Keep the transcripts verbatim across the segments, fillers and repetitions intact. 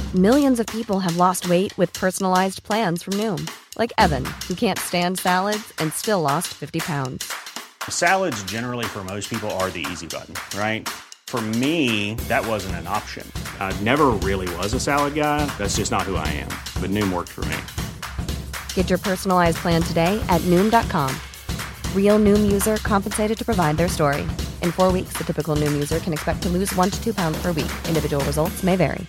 Millions of people have lost weight with personalized plans from Noom. Like Evan, who can't stand salads and still lost fifty pounds. Salads generally for most people are the easy button, right? For me, that wasn't an option. I never really was a salad guy. That's just not who I am. But Noom worked for me. Get your personalized plan today at Noom dot com. Real Noom user compensated to provide their story. In four weeks, the typical Noom user can expect to lose one to two pounds per week. Individual results may vary.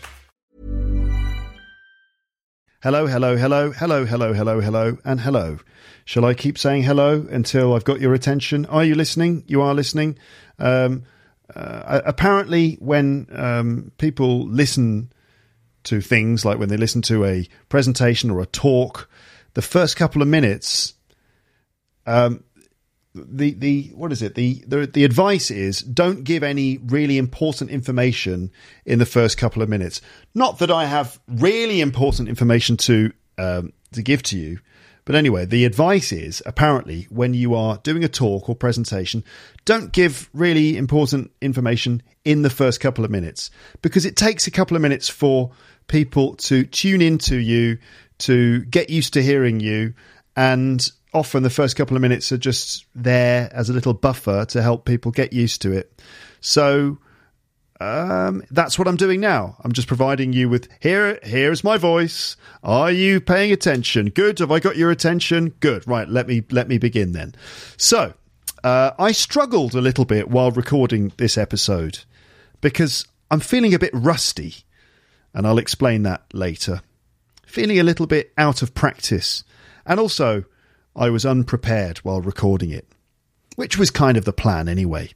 Hello, hello, hello, hello, hello, hello, hello, and hello. Shall I keep saying hello until I've got your attention? Are you listening? You are listening. Um, uh, apparently, when um, people listen to things, like when they listen to a presentation or a talk, the first couple of minutes, um, the the what is it? The, the the advice is don't give any really important information in the first couple of minutes. Not that I have really important information to um, to give to you, but anyway, the advice is apparently when you are doing a talk or presentation, don't give really important information in the first couple of minutes, because it takes a couple of minutes for people to tune into you, to get used to hearing you, and often the first couple of minutes are just there as a little buffer to help people get used to it. So um, that's what I'm doing now. I'm just providing you with, here, here's my voice. Are you paying attention? Good. Have I got your attention? Good. Right. Let me, let me begin then. So uh, I struggled a little bit while recording this episode because I'm feeling a bit rusty, and I'll explain that later. Feeling a little bit out of practice, and also I was unprepared while recording it, which was kind of the plan anyway.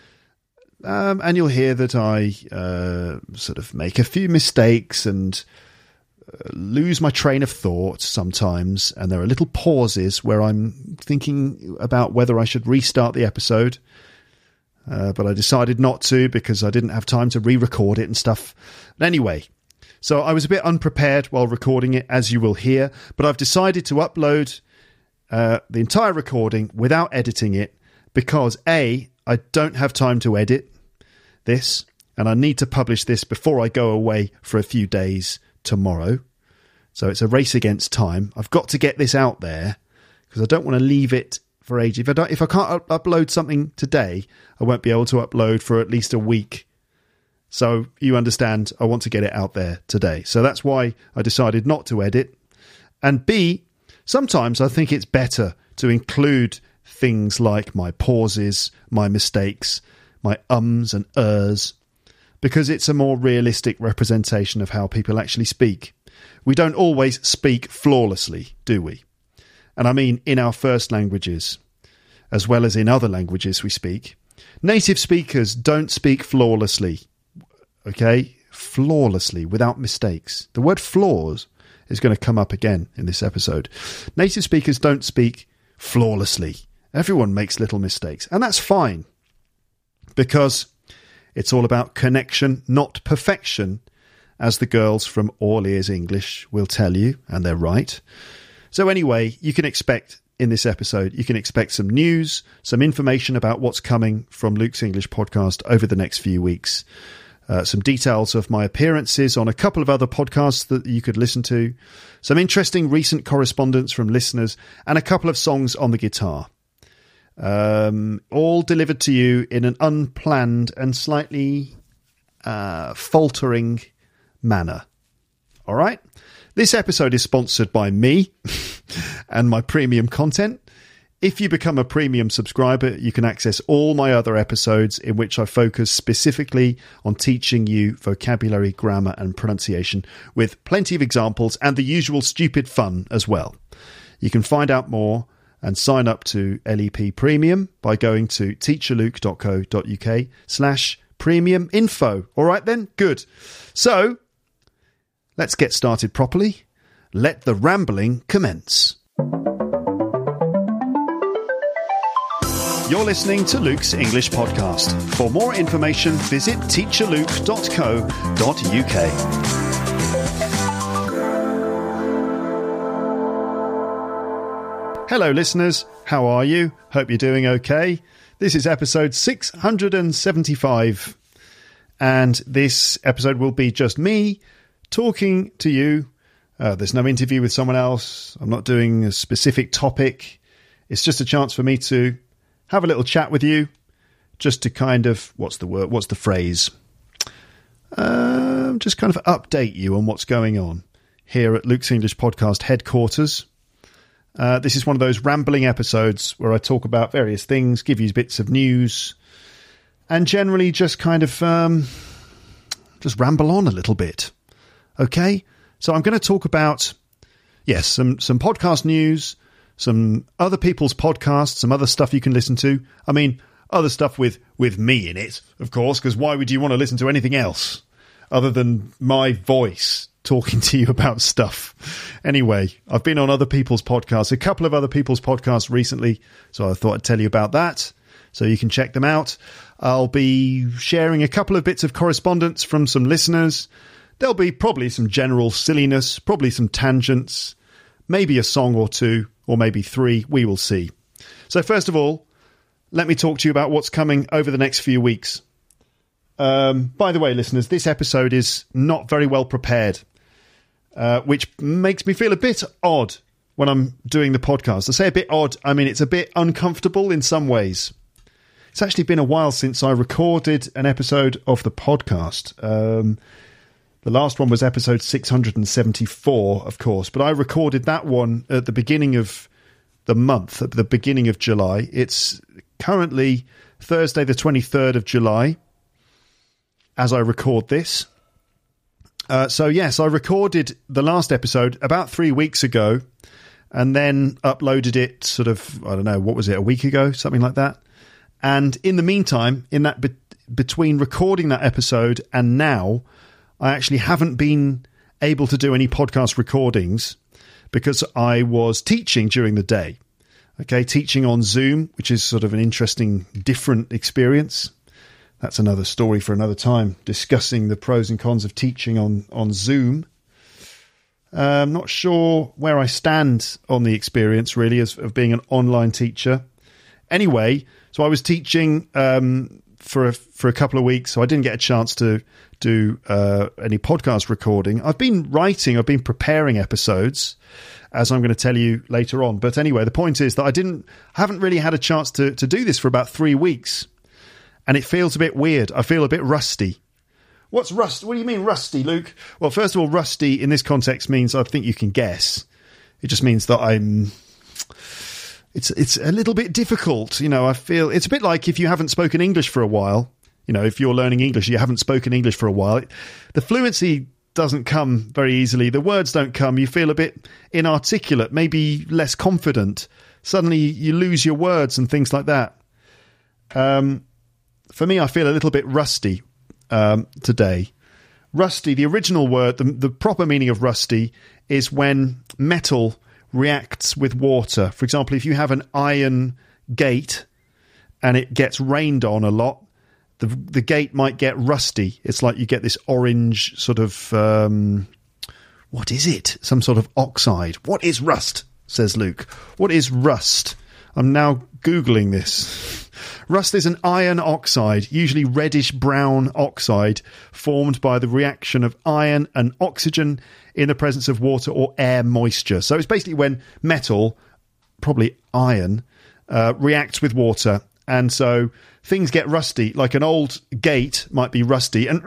Um, and you'll hear that I uh, sort of make a few mistakes and uh, lose my train of thought sometimes. And there are little pauses where I'm thinking about whether I should restart the episode. Uh, but I decided not to because I didn't have time to re-record it and stuff. But anyway, so I was a bit unprepared while recording it, as you will hear. But I've decided to upload Uh, the entire recording without editing it because A, I don't have time to edit this, and I need to publish this before I go away for a few days tomorrow. So it's a race against time. I've got to get this out there because I don't want to leave it for ages. If I don't, if I can't up- upload something today, I won't be able to upload for at least a week. So you understand, I want to get it out there today. So that's why I decided not to edit. And B, sometimes I think it's better to include things like my pauses, my mistakes, my ums and ers, because it's a more realistic representation of how people actually speak. We don't always speak flawlessly, do we? And I mean in our first languages, as well as in other languages we speak. Native speakers don't speak flawlessly, okay? Flawlessly, without mistakes. The word flaws is going to come up again in this episode. Native speakers don't speak flawlessly. Everyone makes little mistakes, and that's fine because it's all about connection, not perfection, as the girls from All Ears English will tell you, and they're right. So anyway, you can expect in this episode, you can expect some news, some information about what's coming from Luke's English podcast over the next few weeks. Uh, some details of my appearances on a couple of other podcasts that you could listen to, some interesting recent correspondence from listeners, and a couple of songs on the guitar. Um, all delivered to you in an unplanned and slightly uh, faltering manner. All right? This episode is sponsored by me and my premium content. If you become a premium subscriber, you can access all my other episodes in which I focus specifically on teaching you vocabulary, grammar, and pronunciation with plenty of examples and the usual stupid fun as well. You can find out more and sign up to L E P Premium by going to teacherluke.co.uk slash premium info. All right then? Good. So, let's get started properly. Let the rambling commence. You're listening to Luke's English Podcast. For more information, visit teacher luke dot co dot uk. Hello, listeners. How are you? Hope you're doing okay. This is episode six hundred seventy-five. And this episode will be just me talking to you. Uh, there's no interview with someone else. I'm not doing a specific topic. It's just a chance for me to have a little chat with you, just to kind of, what's the word, what's the phrase? Uh, just kind of update you on what's going on here at Luke's English Podcast headquarters. Uh, this is one of those rambling episodes where I talk about various things, give you bits of news, and generally just kind of um, just ramble on a little bit. Okay? So I'm going to talk about, yes, some, some podcast news, some other people's podcasts, some other stuff you can listen to. I mean, other stuff with, with me in it, of course, because why would you want to listen to anything else other than my voice talking to you about stuff? Anyway, I've been on other people's podcasts, a couple of other people's podcasts recently, so I thought I'd tell you about that, so you can check them out. I'll be sharing a couple of bits of correspondence from some listeners. There'll be probably some general silliness, probably some tangents, maybe a song or two, or maybe three. We will see. So first of all, let me talk to you about what's coming over the next few weeks. Um, by the way, listeners, this episode is not very well prepared, uh, which makes me feel a bit odd when I'm doing the podcast. I say a bit odd, I mean, it's a bit uncomfortable in some ways. It's actually been a while since I recorded an episode of the podcast. Um, the last one was episode six hundred seventy-four, of course, but I recorded that one at the beginning of the month, at the beginning of July. It's currently Thursday, the twenty-third of July, as I record this. Uh, so, yes, I recorded the last episode about three weeks ago and then uploaded it sort of, I don't know, what was it, a week ago, something like that. And in the meantime, in that be- between recording that episode and now, I actually haven't been able to do any podcast recordings because I was teaching during the day. Okay, teaching on Zoom, which is sort of an interesting, different experience. That's another story for another time, discussing the pros and cons of teaching on, on Zoom. Uh, I'm not sure where I stand on the experience, really, as of being an online teacher. Anyway, so I was teaching um, for a, for a couple of weeks, so I didn't get a chance to do uh, any podcast recording. I've been writing, I've been preparing episodes, as I'm going to tell you later on. But anyway, the point is that I didn't, haven't really had a chance to, to do this for about three weeks. And it feels a bit weird. I feel a bit rusty. What's rust? What do you mean rusty, Luke? Well, first of all, rusty in this context means, I think you can guess. It just means that I'm, it's, it's a little bit difficult. You know, I feel it's a bit like if you haven't spoken English for a while, you know, if you're learning English, you haven't spoken English for a while, the fluency doesn't come very easily. The words don't come. You feel a bit inarticulate, maybe less confident. Suddenly you lose your words and things like that. Um, for me, I feel a little bit rusty um, today. Rusty, the original word, the, the proper meaning of rusty is when metal reacts with water. For example, if you have an iron gate and it gets rained on a lot, the the gate might get rusty. It's like you get this orange sort of, um, what is it? Some sort of oxide. What is rust? Says Luke. What is rust? I'm now Googling this. Rust is an iron oxide, usually reddish-brown oxide, formed by the reaction of iron and oxygen in the presence of water or air moisture. So it's basically when metal, probably iron, uh, reacts with water. And so things get rusty, like an old gate might be rusty and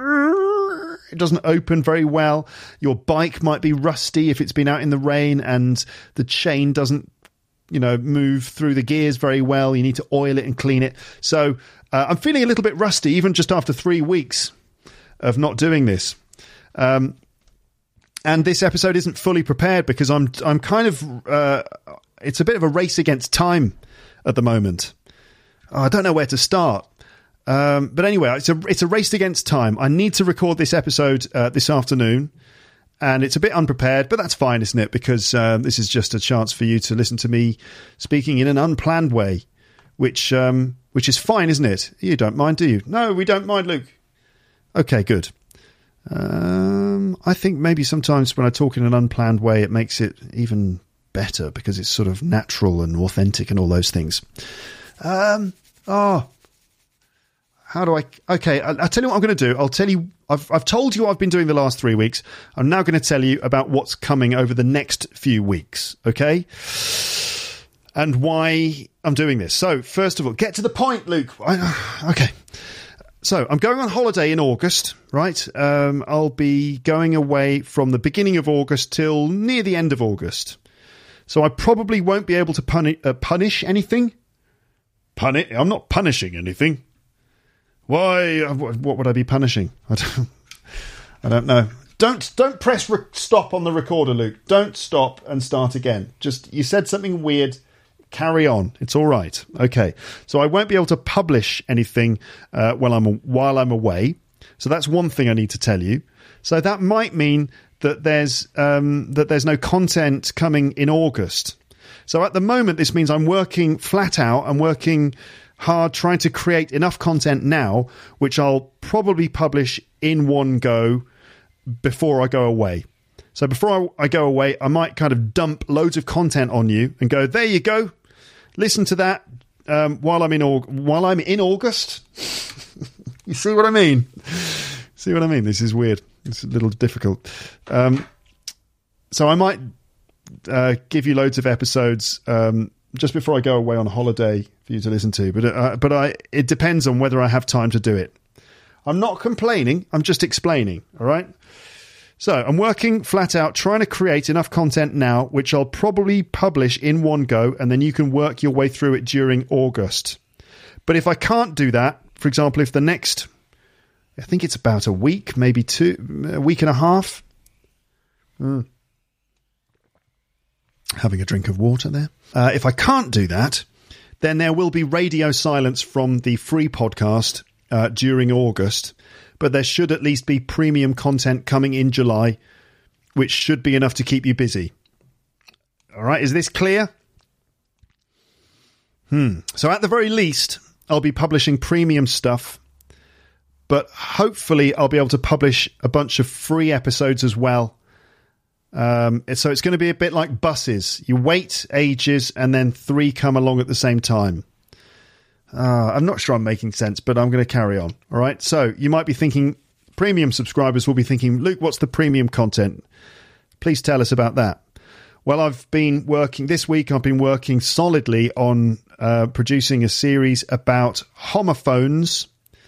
it doesn't open very well. Your bike might be rusty if it's been out in the rain and the chain doesn't, you know, move through the gears very well. You need to oil it and clean it. So uh, I'm feeling a little bit rusty, even just after three weeks of not doing this. Um, and this episode isn't fully prepared because I'm I'm kind of uh, it's a bit of a race against time at the moment. Oh, I don't know where to start. Um, but anyway, it's a it's a race against time. I need to record this episode uh, this afternoon. And it's a bit unprepared, but that's fine, isn't it? Because uh, this is just a chance for you to listen to me speaking in an unplanned way, which um, which is fine, isn't it? You don't mind, do you? No, we don't mind, Luke. Okay, good. Um, I think maybe sometimes when I talk in an unplanned way, it makes it even better because it's sort of natural and authentic and all those things. Um, oh, how do I... Okay, I, I'll tell you what I'm going to do. I'll tell you... I've, I've told you what I've been doing the last three weeks. I'm now going to tell you about what's coming over the next few weeks, okay? And why I'm doing this. So, first of all, get to the point, Luke. I, okay. So, I'm going on holiday in August, right? Um, I'll be going away from the beginning of August till near the end of August. So, I probably won't be able to puni- uh, punish anything. Punish? I'm not punishing anything. Why? What would I be punishing? I don't, I don't know. Don't don't press re- stop on the recorder, Luke. Don't stop and start again. Just, you said something weird. Carry on. It's all right. Okay. So I won't be able to publish anything uh, while I'm while I'm away. So that's one thing I need to tell you. So that might mean that there's um, that there's no content coming in August. So at the moment, this means I'm working flat out. I'm working hard trying to create enough content now, which I'll probably publish in one go before I go away. So before I, I go away, I might kind of dump loads of content on you and go, there you go. Listen to that um, while I'm in Aug- while I'm in August. You see what I mean? See what I mean? This is weird. It's a little difficult. Um, so I might uh, give you loads of episodes um, just before I go away on holiday for you to listen to. But uh, but I it depends on whether I have time to do it. I'm not complaining. I'm just explaining. All right. So I'm working flat out trying to create enough content now, which I'll probably publish in one go, and then you can work your way through it during August. But if I can't do that, for example, if the next, I think it's about a week, maybe two, a week and a half. Mm. Having a drink of water there. Uh, if I can't do that, then there will be radio silence from the free podcast uh, during August. But there should at least be premium content coming in July, which should be enough to keep you busy. All right, is this clear? Hmm. So at the very least, I'll be publishing premium stuff, but hopefully I'll be able to publish a bunch of free episodes as well. Um, so it's going to be a bit like buses. You wait ages and then three come along at the same time. Uh, I'm not sure I'm making sense, but I'm going to carry on. All right. So you might be thinking, premium subscribers will be thinking, Luke, what's the premium content? Please tell us about that. Well, I've been working this week. I've been working solidly on uh, producing a series about homophones.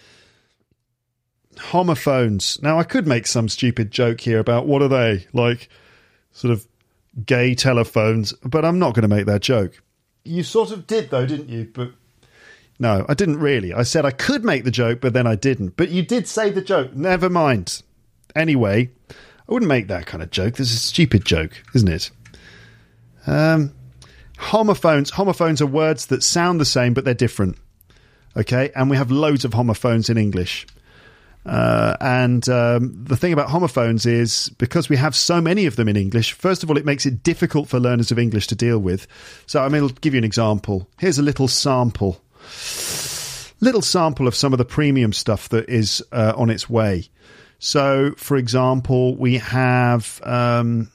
Homophones. Now, I could make some stupid joke here about what are they, like sort of gay telephones, but I'm not going to make that joke. You sort of did, though, didn't you? But no, I didn't really. I said I could make the joke, but then I didn't. But you did say the joke. Never mind. Anyway, I wouldn't make that kind of joke. This is a stupid joke, isn't it? Um, homophones. Homophones are words that sound the same, but they're different. Okay? And we have loads of homophones in English. Uh, and um, the thing about homophones is because we have so many of them in English, first of all, it makes it difficult for learners of English to deal with. So, I mean, I'll give you an example. Here's a little sample. Little sample of some of the premium stuff that is uh, on its way. So, for example, we have... Um,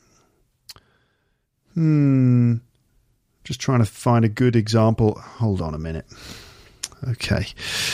hmm... Just trying to find a good example. Hold on a minute. Okay.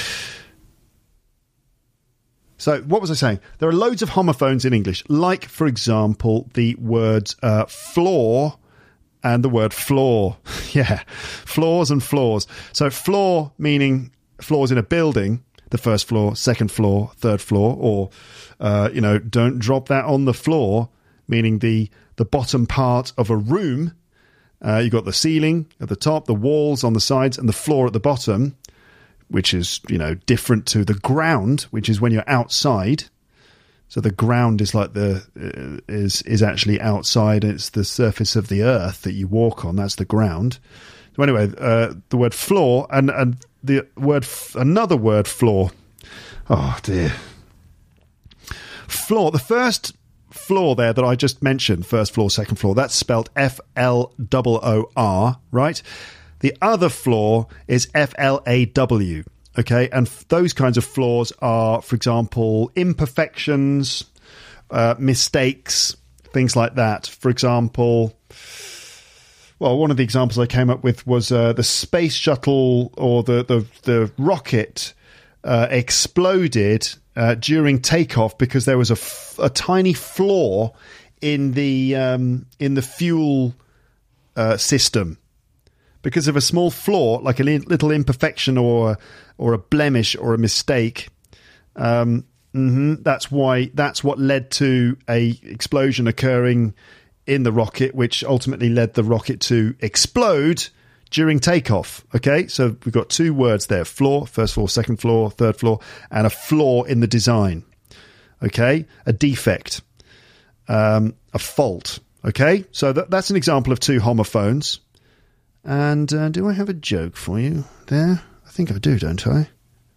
So, what was I saying? There are loads of homophones in English. Like, for example, the words uh, floor and the word floor. Yeah, floors and floors. So floor meaning floors in a building, the first floor, second floor, third floor, or, uh, you know, don't drop that on the floor, meaning the, the bottom part of a room. Uh, you've got the ceiling at the top, the walls on the sides, and the floor at the bottom, which is, you know, different to the ground, which is when you're outside. So the ground is like the uh, is is actually outside. It's the surface of the earth that you walk on. That's the ground. So anyway, uh, the word floor and and the word f- another word floor. Oh dear, floor. The first floor there that I just mentioned, first floor, second floor. That's spelled F L O O R, right? The other floor is F L A W. Okay, and f- those kinds of flaws are, for example, imperfections, uh, mistakes, things like that. For example, well, one of the examples I came up with was uh, the space shuttle or the the, the rocket uh, exploded uh, during takeoff because there was a, f- a tiny flaw in the um, in the fuel uh, system. Because of a small flaw, like a little imperfection or or a blemish or a mistake, um, mm-hmm, that's why that's what led to a explosion occurring in the rocket, which ultimately led the rocket to explode during takeoff. Okay, so we've got two words there: flaw, first floor, second floor, third floor, and a flaw in the design. Okay, a defect, um, a fault. Okay, so that, that's an example of two homophones. And uh, do I have a joke for you there? I think I do, don't I?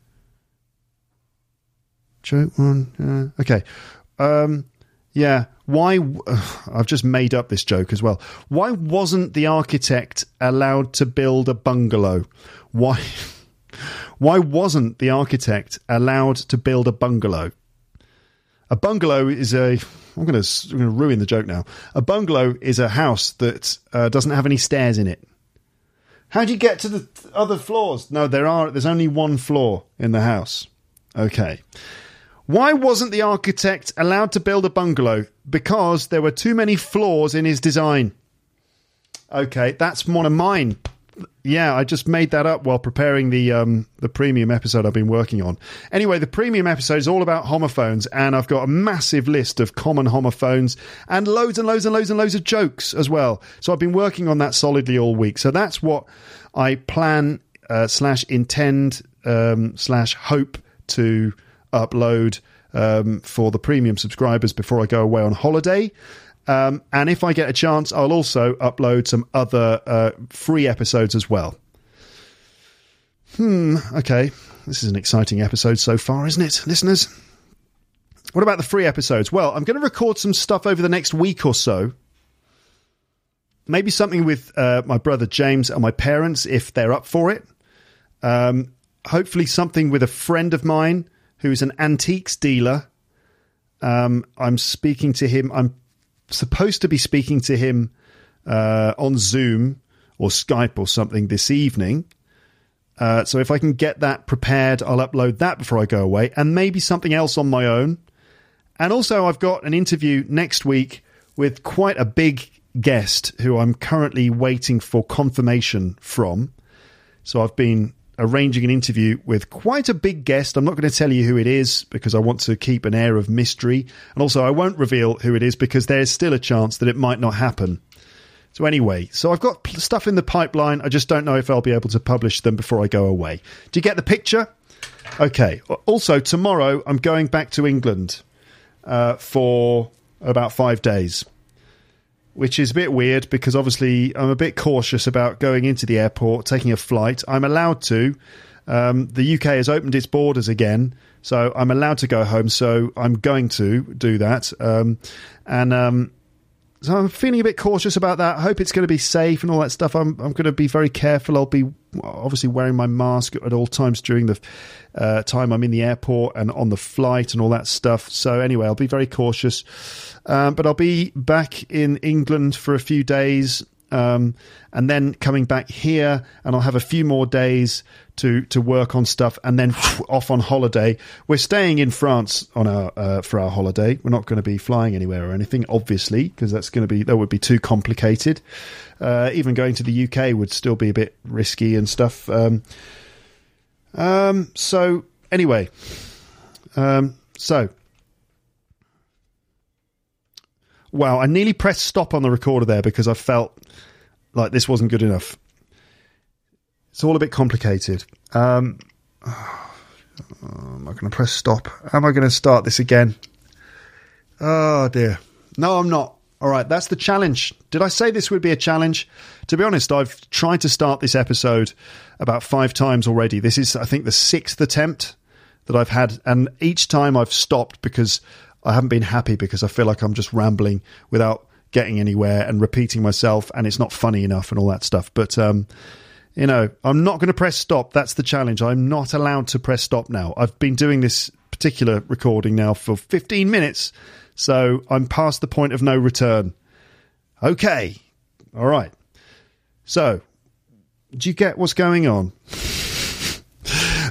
Joke one. Uh, okay. Um, yeah. Why? Uh, I've just made up this joke as well. Why wasn't the architect allowed to build a bungalow? Why? Why wasn't the architect allowed to build a bungalow? A bungalow is a... I'm going to I'm going to ruin the joke now. A bungalow is a house that uh, doesn't have any stairs in it. How do you get to the other floors? No, there are. There's only one floor in the house. Okay. Why wasn't the architect allowed to build a bungalow? Because there were too many flaws in his design. Okay, that's one of mine. Yeah, I just made that up while preparing the um, the premium episode I've been working on. Anyway, the premium episode is all about homophones, and I've got a massive list of common homophones and loads and loads and loads and loads of jokes as well. So I've been working on that solidly all week. So that's what I plan uh, slash intend um, slash hope to upload um, for the premium subscribers before I go away on holiday. Um, and if I get a chance, I'll also upload some other uh, free episodes as well. Hmm, okay. This is an exciting episode so far, isn't it, listeners? What about the free episodes? Well, I'm going to record some stuff over the next week or so. Maybe something with uh, my brother James and my parents, if they're up for it. Um, hopefully something with a friend of mine who's an antiques dealer. Um, I'm speaking to him. I'm supposed to be speaking to him uh, on Zoom or Skype or something this evening. Uh, so if I can get that prepared, I'll upload that before I go away, and maybe something else on my own. And also I've got an interview next week with quite a big guest who I'm currently waiting for confirmation from. So I've been arranging an interview with quite a big guest. I'm not going to tell you who it is because I want to keep an air of mystery. And also I won't reveal who it is because there's still a chance that it might not happen. So anyway, so I've got stuff in the pipeline. I just don't know if I'll be able to publish them before I go away. Do you get the picture? Okay. Also, tomorrow I'm going back to England uh, for about five days. Which is a bit weird because obviously I'm a bit cautious about going into the airport, taking a flight. I'm allowed to. Um, the U K has opened its borders again, so I'm allowed to go home. So I'm going to do that. Um, and um, so I'm feeling a bit cautious about that. I hope it's going to be safe and all that stuff. I'm, I'm going to be very careful. I'll be obviously wearing my mask at all times during the uh, time I'm in the airport and on the flight and all that stuff. So anyway, I'll be very cautious. Um, but I'll be back in England for a few days um, and then coming back here, and I'll have a few more days to, to work on stuff and then whoosh, off on holiday. We're staying in France on our uh, for our holiday. We're not going to be flying anywhere or anything, obviously, because that's going to be that would be too complicated. Uh, even going to the U K would still be a bit risky and stuff. Um, um, so anyway, um, so. Wow, I nearly pressed stop on the recorder there because I felt like this wasn't good enough. It's all a bit complicated. Um, oh, am I going to press stop? Am I going to start this again? Oh, dear. No, I'm not. All right, that's the challenge. Did I say this would be a challenge? To be honest, I've tried to start this episode about five times already. This is, I think, the sixth attempt that I've had, and each time I've stopped because I haven't been happy because I feel like I'm just rambling without getting anywhere and repeating myself, and it's not funny enough and all that stuff. But, um, you know, I'm not going to press stop. That's the challenge. I'm not allowed to press stop now. I've been doing this particular recording now for fifteen minutes, so I'm past the point of no return. Okay. All right. So, do you get what's going on?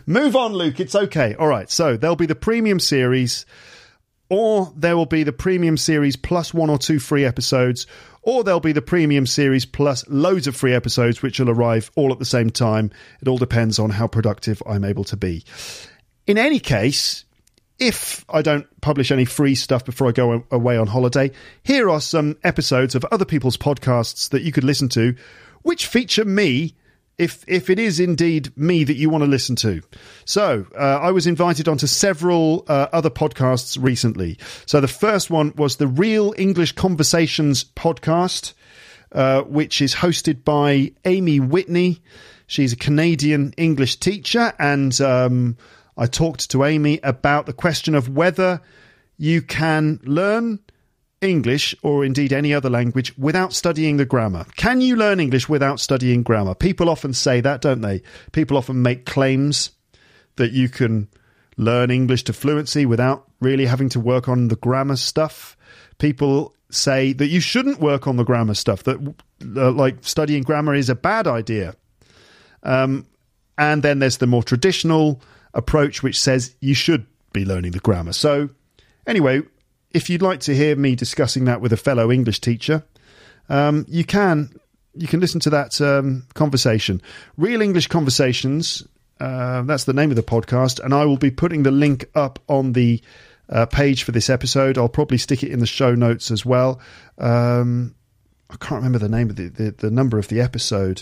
Move on, Luke. It's okay. All right. So there'll be the premium series, or there will be the premium series plus one or two free episodes, or there'll be the premium series plus loads of free episodes, which will arrive all at the same time. It all depends on how productive I'm able to be. In any case, if I don't publish any free stuff before I go away on holiday, here are some episodes of other people's podcasts that you could listen to, which feature me, if if it is indeed me that you want to listen to. So uh, I was invited onto several uh, other podcasts recently. So the first one was the Real English Conversations podcast, uh, which is hosted by Amy Whitney. She's a Canadian English teacher, and um, I talked to Amy about the question of whether you can learn English, or indeed any other language, without studying the grammar. Can you learn English without studying grammar? People often say that, don't they? People often make claims that you can learn English to fluency without really having to work on the grammar stuff. People say that you shouldn't work on the grammar stuff, that uh, like studying grammar is a bad idea. Um, and then there's the more traditional approach, which says you should be learning the grammar. So anyway, if you'd like to hear me discussing that with a fellow English teacher, um, you can you can listen to that um, conversation. Real English Conversations, uh, that's the name of the podcast, and I will be putting the link up on the uh, page for this episode. I'll probably stick it in the show notes as well. Um, I can't remember the name of the, the, the number of the episode.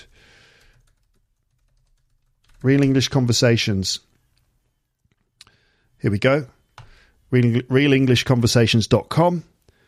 Real English Conversations. Here we go. real english conversations dot com.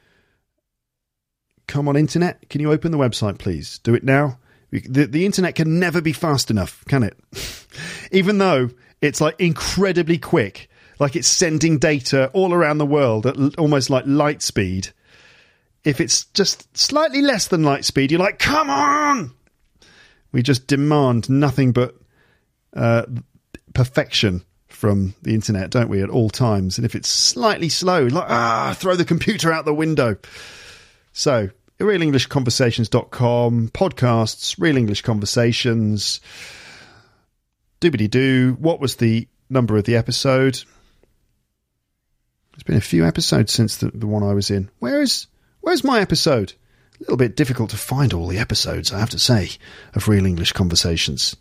Come on, internet. Can you open the website, please? Do it now. The, the internet can never be fast enough, can it? Even though it's like incredibly quick, like it's sending data all around the world at l- almost like light speed. If it's just slightly less than light speed, you're like, come on! We just demand nothing but uh, perfection from the internet, don't we, at all times? And if it's slightly slow, like, ah, throw the computer out the window. So, real english conversations dot com, podcasts, Real English Conversations, doobity-doo. What was the number of the episode? It's been a few episodes since the, the one I was in. Where is, where's my episode? A little bit difficult to find all the episodes, I have to say, of Real English Conversations.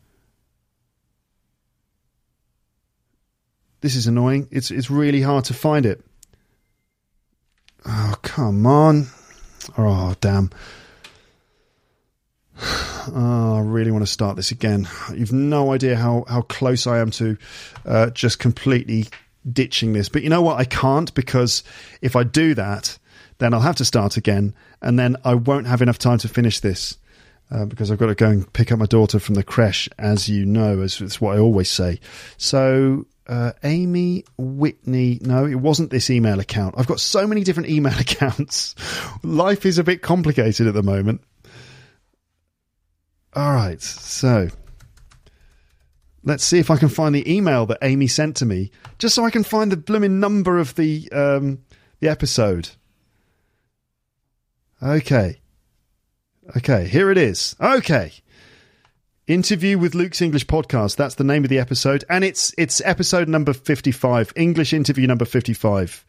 This is annoying. It's it's really hard to find it. Oh, come on. Oh, damn. Oh, I really want to start this again. You've no idea how, how close I am to uh, just completely ditching this. But you know what? I can't, because if I do that, then I'll have to start again, and then I won't have enough time to finish this. Uh, because I've got to go and pick up my daughter from the creche, as you know, as it's what I always say. So, uh, Amy Whitney, no, it wasn't this email account. I've got so many different email accounts. Life is a bit complicated at the moment. All right, so let's see if I can find the email that Amy sent to me, just so I can find the blooming number of the um, the episode. Okay. Okay, here it is. Okay. Interview with Luke's English Podcast. That's the name of the episode. And it's it's episode number fifty-five. English interview number fifty-five.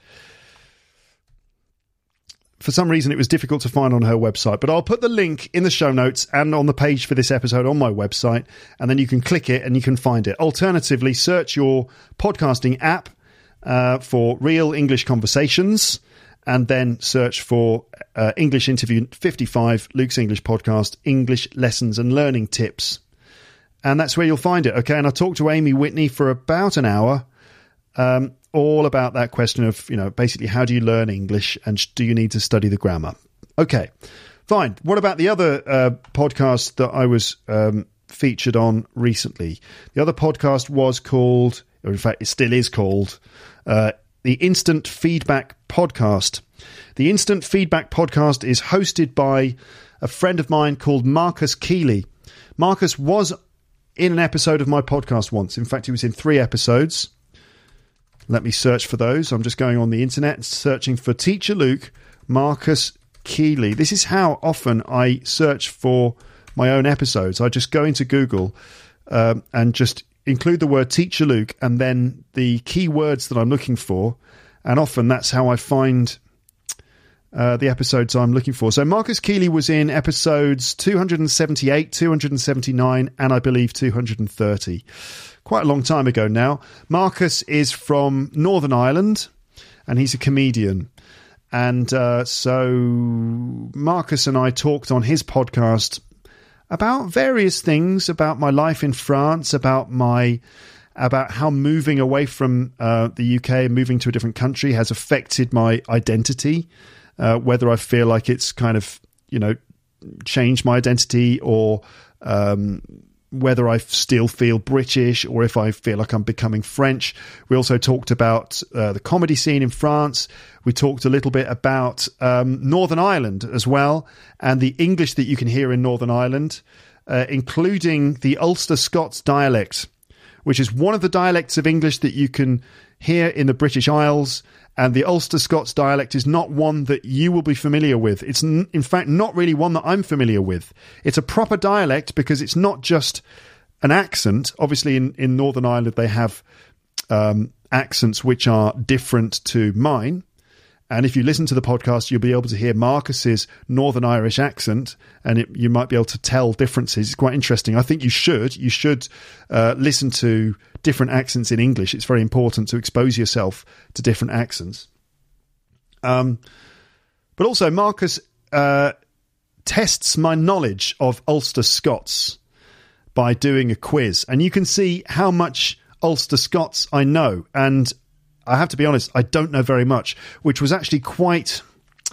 For some reason, it was difficult to find on her website. But I'll put the link in the show notes and on the page for this episode on my website. And then you can click it and you can find it. Alternatively, search your podcasting app uh, for Real English Conversations. And then search for uh, English Interview fifty-five, Luke's English Podcast, English Lessons and Learning Tips. And that's where you'll find it, okay? And I talked to Amy Whitney for about an hour, um, all about that question of, you know, basically how do you learn English and do you need to study the grammar? Okay, fine. What about the other uh, podcast that I was um, featured on recently? The other podcast was called, or in fact, it still is called, uh, the Instant Feedback Podcast. The Instant Feedback Podcast is hosted by a friend of mine called Marcus Keeley. Marcus was in an episode of my podcast once. In fact, he was in three episodes. Let me search for those. I'm just going on the internet and searching for Teacher Luke, Marcus Keeley. This is how often I search for my own episodes. I just go into Google um, and just include the word Teacher Luke and then the key words that I'm looking for. And often that's how I find uh, the episodes I'm looking for. So Marcus Keeley was in episodes two seventy-eight, two seventy-nine, and I believe two thirty. Quite a long time ago now. Marcus is from Northern Ireland, and he's a comedian. And uh, so Marcus and I talked on his podcast about various things, about my life in France, about my about how moving away from uh, the U K and moving to a different country has affected my identity, uh, whether I feel like it's kind of, you know, changed my identity, or um, whether I still feel British, or if I feel like I'm becoming French. We also talked about uh, the comedy scene in France. We talked a little bit about um, Northern Ireland as well, and the English that you can hear in Northern Ireland, uh, including the Ulster Scots dialect, which is one of the dialects of English that you can hear in the British Isles. And the Ulster Scots dialect is not one that you will be familiar with. It's, n- in fact, not really one that I'm familiar with. It's a proper dialect because it's not just an accent. Obviously, in, in Northern Ireland, they have um, accents which are different to mine. And if you listen to the podcast, you'll be able to hear Marcus's Northern Irish accent, and it, you might be able to tell differences. It's quite interesting. I think you should. You should uh, listen to different accents in English. It's very important to expose yourself to different accents. Um, but also, Marcus uh, tests my knowledge of Ulster Scots by doing a quiz. And you can see how much Ulster Scots I know. And I have to be honest, I don't know very much, which was actually quite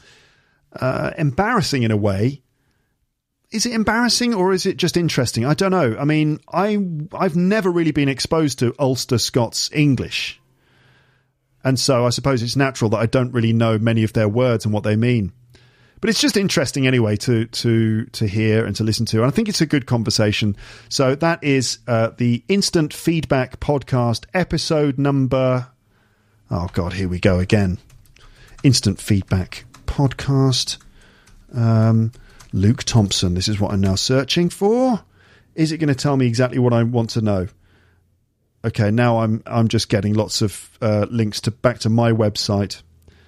uh, embarrassing in a way. Is it embarrassing or is it just interesting? I don't know. I mean, I, I've never really been exposed to Ulster Scots English. And so I suppose it's natural that I don't really know many of their words and what they mean. But it's just interesting anyway to to to hear and to listen to. And I think it's a good conversation. So that is uh, the Instant Feedback Podcast, episode number... Oh, God, here we go again. Instant Feedback Podcast. Um, Luke Thompson. This is what I'm now searching for. Is it going to tell me exactly what I want to know? Okay, now I'm I'm just getting lots of uh, links to back to my website.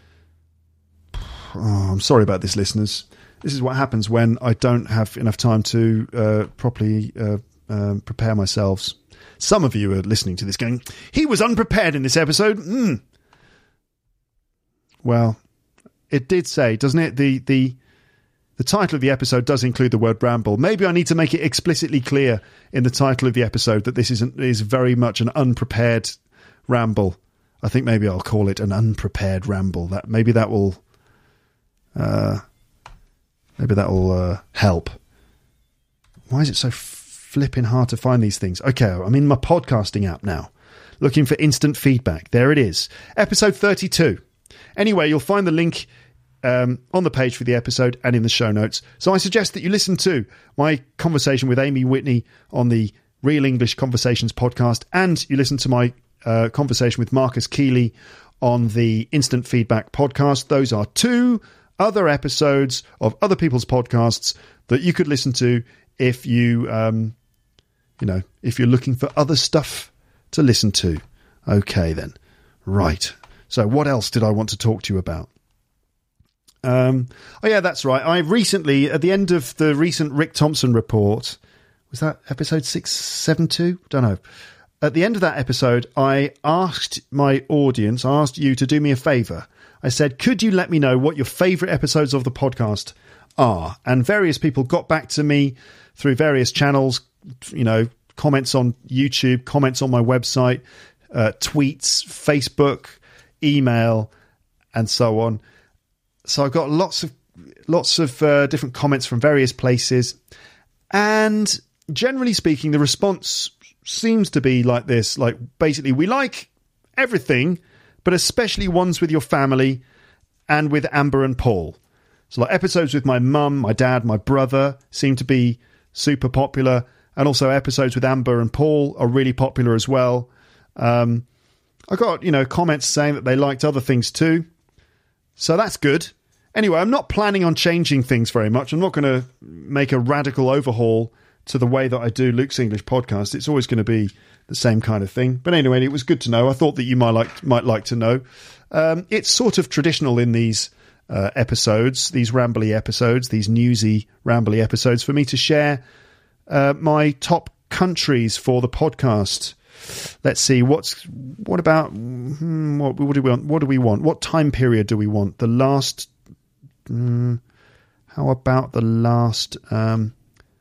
Oh, I'm sorry about this, listeners. This is what happens when I don't have enough time to uh, properly uh, uh, prepare myself. Some of you are listening to this going, he was unprepared in this episode. Mm. Well, it did say, doesn't it? The, the the title of the episode does include the word ramble. Maybe I need to make it explicitly clear in the title of the episode that this isn't, is very much an unprepared ramble. I think maybe I'll call it an unprepared ramble. That maybe that will uh, maybe that will uh, help. Why is it so flipping hard to find these things? Okay, I'm in my podcasting app now, looking for instant feedback. There it is, episode thirty-two. Anyway, you'll find the link um, on the page for the episode and in the show notes. So I suggest that you listen to my conversation with Amy Whitney on the Real English Conversations podcast, and you listen to my uh, conversation with Marcus Keeley on the Instant Feedback podcast. Those are two other episodes of other people's podcasts that you could listen to if you, um, you know, if you're looking for other stuff to listen to. Okay, then. Right. So what else did I want to talk to you about? Um, oh, yeah, that's right. I recently, at the end of the recent Rick Thompson report, was that episode six seventy-two? Don't know. At the end of that episode, I asked my audience, I asked you to do me a favour. I said, could you let me know what your favourite episodes of the podcast are? And various people got back to me through various channels, you know, comments on YouTube, comments on my website, uh, tweets, Facebook, email, and so on. So I've got lots of lots of uh, different comments from various places, and generally speaking, the response seems to be like this: like, basically, we like everything, but especially ones with your family and with Amber and Paul. So, like, episodes with my mum, my dad, my brother seem to be super popular, and also episodes with Amber and Paul are really popular as well. Um, I got, you know, comments saying that they liked other things too. So that's good. Anyway, I'm not planning on changing things very much. I'm not going to make a radical overhaul to the way that I do Luke's English podcast. It's always going to be the same kind of thing. But anyway, it was good to know. I thought that you might like might like to know. Um, it's sort of traditional in these uh, episodes, these rambly episodes, these newsy rambly episodes, for me to share uh, my top countries for the podcast. Let's see. What's what about hmm, what, what do we want? What do we want? What time period do we want? The last. Um, how about the last? Um,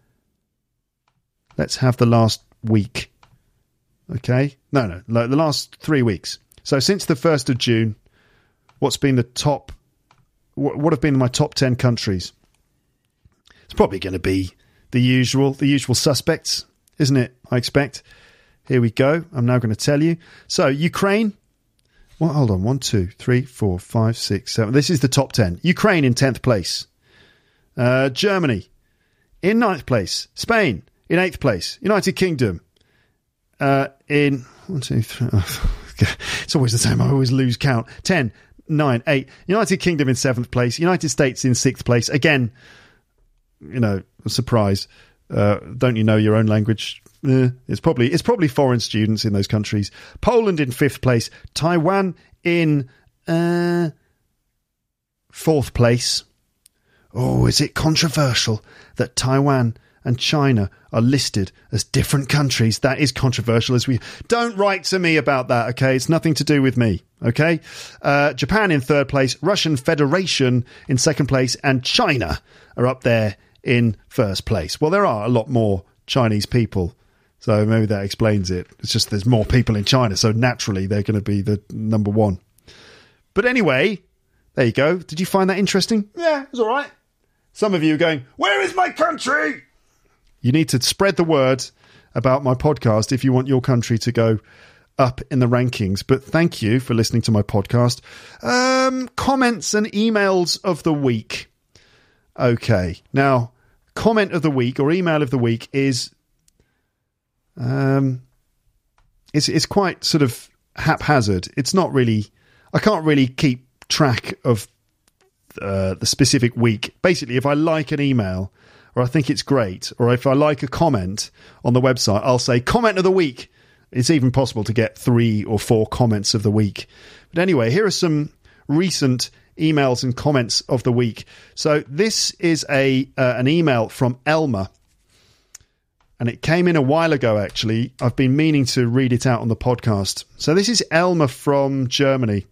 let's have the last week. Okay. No, no, no. The last three weeks. So since the first of June, what's been the top? What, what have been my top ten countries? It's probably going to be the usual, the usual suspects, isn't it? I expect. Here we go. I'm now going to tell you. So, Ukraine. Well, hold on. One, two, three, four, five, six, seven. This is the top ten. Ukraine in tenth place. Uh, Germany in ninth place. Spain in eighth place. United Kingdom uh, in... One, two, three... Oh, it's always the same. I always lose count. ten, nine, eight. United Kingdom in seventh place. United States in sixth place. Again, you know, a surprise. Uh, don't you know your own language? Eh, it's probably it's probably foreign students in those countries. Poland in fifth place. Taiwan in uh, fourth place. Oh, is it controversial that Taiwan and China are listed as different countries? That is controversial. As we don't write to me about that. Okay, it's nothing to do with me. Okay, uh, Japan in third place. Russian Federation in second place, and China are up there in first place. Well, there are a lot more Chinese people, so maybe that explains it. It's just there's more people in China, so naturally they're going to be the number one. But anyway, there you go. Did you find that interesting? Yeah, it's all right. Some of you are going, where is my country? You need to spread the word about my podcast if you want your country to go up in the rankings. But thank you for listening to my podcast. Um, comments and emails of the week. Okay, now, comment of the week or email of the week is um, it's, it's quite sort of haphazard. It's not really, I can't really keep track of uh, the specific week. Basically, if I like an email or I think it's great, or if I like a comment on the website, I'll say comment of the week. It's even possible to get three or four comments of the week. But anyway, here are some recent emails and comments of the week. So this is a uh, an email from Elma, and it came in a while ago, actually. I've been meaning to read it out on the podcast. So this is Elma from Germany.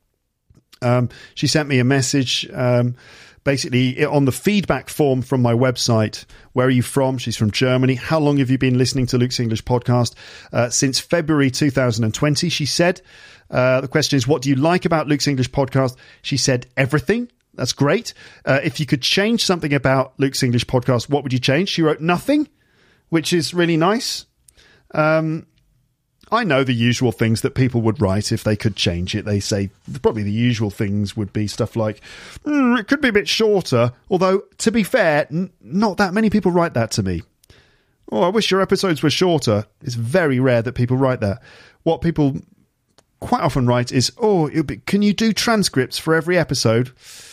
Um, she sent me a message, um, basically on the feedback form from my website. Where are you from? She's from Germany. How long have you been listening to Luke's English podcast? Uh, since February two thousand twenty, she said. Uh, the question is, what do you like about Luke's English podcast? She said, everything. That's great. Uh, if you could change something about Luke's English podcast, what would you change? She wrote nothing, which is really nice. Um, I know the usual things that people would write if they could change it. They say probably the usual things would be stuff like, mm, it could be a bit shorter. Although, to be fair, n- not that many people write that to me. Oh, I wish your episodes were shorter. It's very rare that people write that. What people quite often write is, oh, it'll be, can you do transcripts for every episode?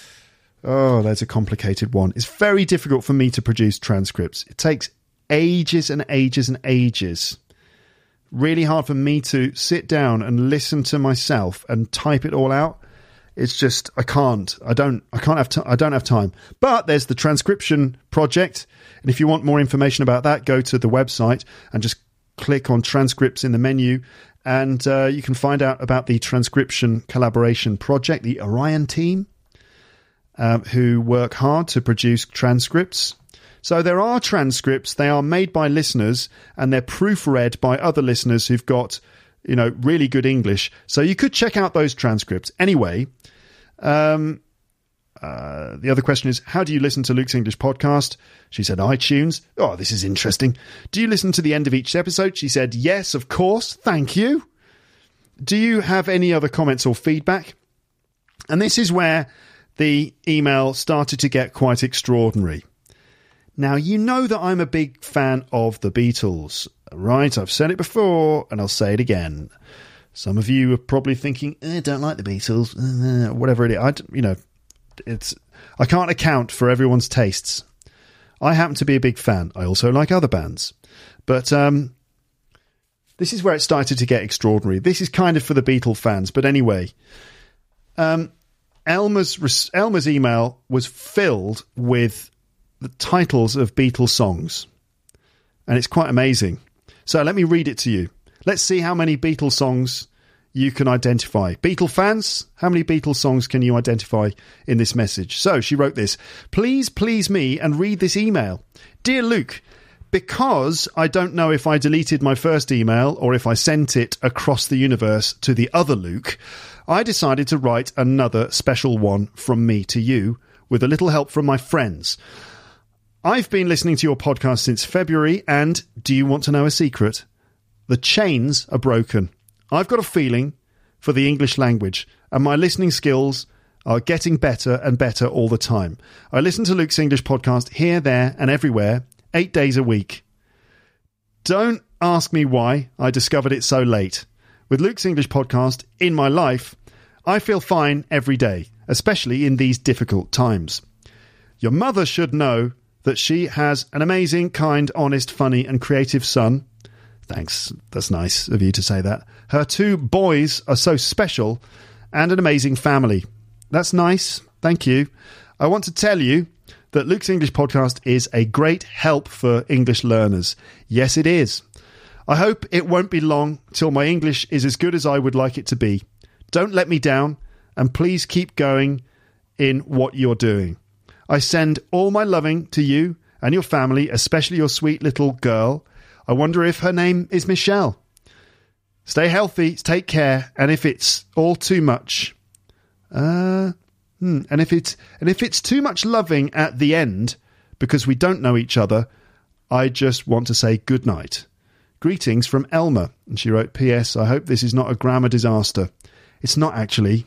Oh, there's a complicated one. It's very difficult for me to produce transcripts. It takes ages and ages and ages. Really hard for me to sit down and listen to myself and type it all out. It's just, I can't, I don't, I can't have, t- I don't have time. But there's the transcription project. And if you want more information about that, go to the website and just click on transcripts in the menu. And uh, you can find out about the transcription collaboration project, the Orion team, um, who work hard to produce transcripts. So there are transcripts. They are made by listeners and they're proofread by other listeners who've got, you know, really good English. So you could check out those transcripts. Anyway, um, uh, the other question is, how do you listen to Luke's English podcast? She said, iTunes. Oh, this is interesting. Do you listen to the end of each episode? She said, yes, of course. Thank you. Do you have any other comments or feedback? And this is where the email started to get quite extraordinary. Now, you know that I'm a big fan of the Beatles, right? I've said it before and I'll say it again. Some of you are probably thinking, I eh, don't like the Beatles, uh, whatever it is. I, you know, it's, I can't account for everyone's tastes. I happen to be a big fan. I also like other bands. But um, This is where it started to get extraordinary. This is kind of for the Beatle fans, but anyway. Um, Elma's Elma's email was filled with the titles of Beatles songs, and it's quite amazing. So let me read it to you. Let's see how many Beatles songs you can identify. Beatle fans, how many Beatles songs can you identify in this message? So she wrote this. Please please me and read this email. Dear Luke, because I don't know if I deleted my first email or if I sent it across the universe to the other Luke, I decided to write another special one from me to you with a little help from my friends. I've been listening to your podcast since February, and do you want to know a secret? The chains are broken. I've got a feeling for the English language, and my listening skills are getting better and better all the time. I listen to Luke's English podcast here, there, and everywhere, eight days a week. Don't ask me why I discovered it so late. With Luke's English podcast in my life, I feel fine every day, especially in these difficult times. Your mother should know that she has an amazing, kind, honest, funny, and creative son. Thanks, that's nice of you to say that. Her two boys are so special, and an amazing family. That's nice, thank you. I want to tell you that Luke's English podcast is a great help for English learners. Yes, it is. I hope it won't be long till my English is as good as I would like it to be. Don't let me down, and please keep going in what you're doing. I send all my loving to you and your family, especially your sweet little girl. I wonder if her name is Michelle. Stay healthy, take care, and if it's all too much, uh, hmm, and if it's and if it's too much loving at the end because we don't know each other, I just want to say good night. Greetings from Elma. And she wrote, P S. I hope this is not a grammar disaster. It's not actually.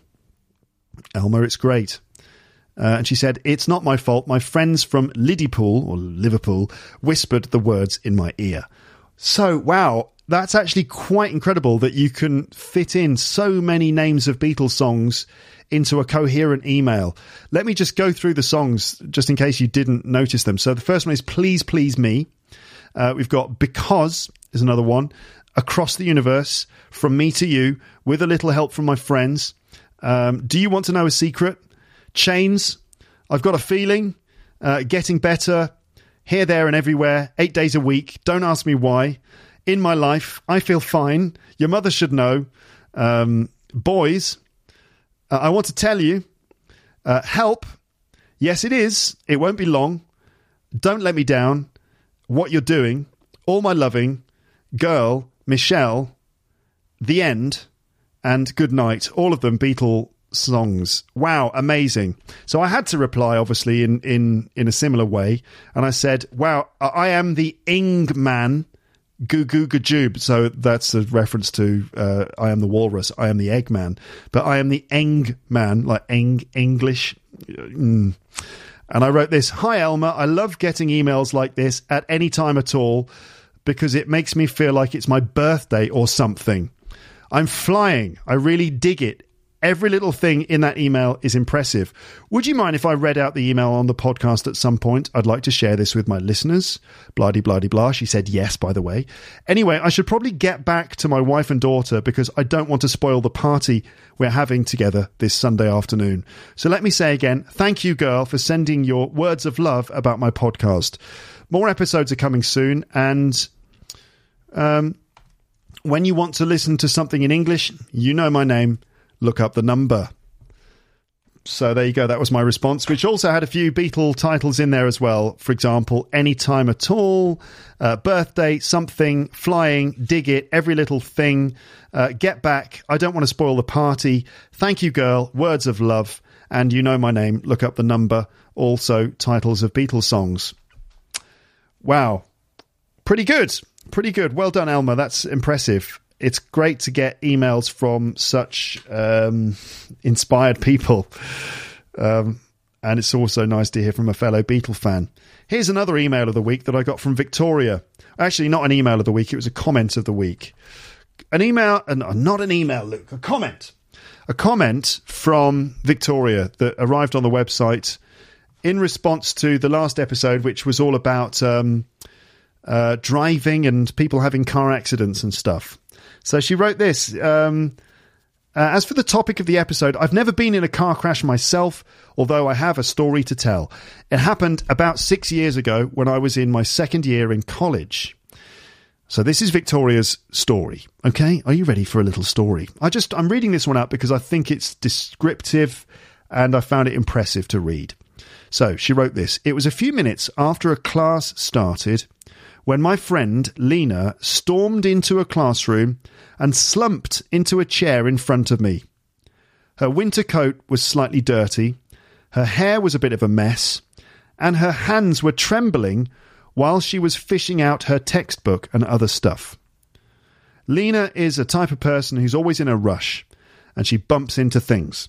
Elma, it's great. Uh, and she said, it's not my fault. My friends from Liverpool, or Liverpool, whispered the words in my ear. So, wow, that's actually quite incredible that you can fit in so many names of Beatles songs into a coherent email. Let me just go through the songs, just in case you didn't notice them. So the first one is Please, Please Me. Uh, we've got Because is another one. Across the Universe, From Me to You, With a Little Help from My Friends. Um, Do You Want to Know a Secret? Chains, I've Got a Feeling, uh, Getting Better, Here, There and Everywhere, Eight Days a Week, Don't Ask Me Why, In My Life, I Feel Fine, Your Mother Should Know, um, Boys, uh, I Want to Tell You, uh, Help, Yes It Is, It Won't Be Long, Don't Let Me Down, What You're Doing, All My Loving, Girl, Michelle, The End, and Good Night, all of them Beatle songs. Wow, amazing. So I had to reply, obviously, in, in, in a similar way. And I said, wow, I am the Ing man, goo goo gajoob. So that's a reference to uh, I am the walrus, I am the egg man. But I am the Eng man, like Eng, English. Mm. And I wrote this, Hi, Elma. I love getting emails like this at any time at all because it makes me feel like it's my birthday or something. I'm flying. I really dig it. Every little thing in that email is impressive. Would you mind if I read out the email on the podcast at some point? I'd like to share this with my listeners. Blah-de, blah-de, blah. She said yes, by the way. Anyway, I should probably get back to my wife and daughter because I don't want to spoil the party we're having together this Sunday afternoon. So let me say again, thank you, girl, for sending your words of love about my podcast. More episodes are coming soon, and um, when you want to listen to something in English, you know my name. Look up the number. So there you go. That was my response, which also had a few Beatle titles in there as well. For example, Anytime at All, uh, Birthday, Something, Flying, Dig It, Every Little Thing, uh, Get Back, I Don't Want to Spoil the Party, Thank You Girl, Words of Love, and You Know My Name, Look Up the Number. Also titles of Beatles songs. Wow. Pretty good. Pretty good. Well done, Elma. That's impressive. It's great to get emails from such um, inspired people. Um, and it's also nice to hear from a fellow Beatle fan. Here's another email of the week that I got from Victoria. Actually, not an email of the week. It was a comment of the week. An email, uh, not an email, Luke, a comment. A comment from Victoria that arrived on the website in response to the last episode, which was all about... Um, uh, driving and people having car accidents and stuff. So she wrote this. Um, uh, as for the topic of the episode, I've never been in a car crash myself, although I have a story to tell. It happened about six years ago when I was in my second year in college. So this is Victoria's story. Okay, are you ready for a little story? I just I'm reading this one out because I think it's descriptive and I found it impressive to read. So she wrote this. It was a few minutes after a class started when my friend Lena stormed into a classroom and slumped into a chair in front of me. Her winter coat was slightly dirty, her hair was a bit of a mess, and her hands were trembling while she was fishing out her textbook and other stuff. Lena is a type of person who's always in a rush, and she bumps into things.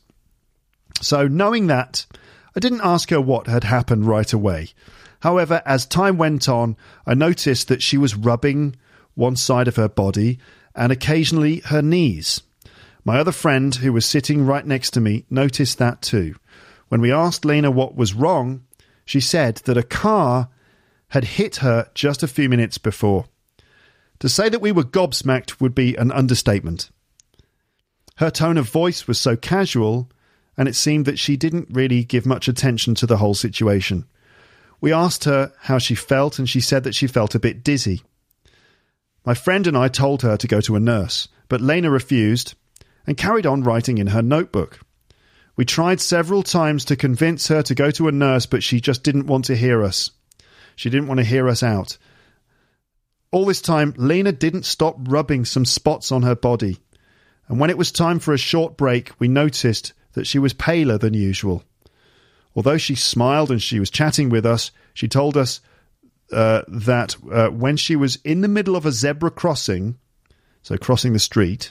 So knowing that, I didn't ask her what had happened right away. However, as time went on, I noticed that she was rubbing one side of her body and occasionally her knees. My other friend, who was sitting right next to me, noticed that too. When we asked Lena what was wrong, she said that a car had hit her just a few minutes before. To say that we were gobsmacked would be an understatement. Her tone of voice was so casual, and it seemed that she didn't really give much attention to the whole situation. We asked her how she felt, and she said that she felt a bit dizzy. My friend and I told her to go to a nurse, but Lena refused and carried on writing in her notebook. We tried several times to convince her to go to a nurse, but she just didn't want to hear us. She didn't want to hear us out. All this time, Lena didn't stop rubbing some spots on her body, and when it was time for a short break, we noticed that she was paler than usual. Although she smiled and she was chatting with us, she told us uh, that uh, when she was in the middle of a zebra crossing, so crossing the street,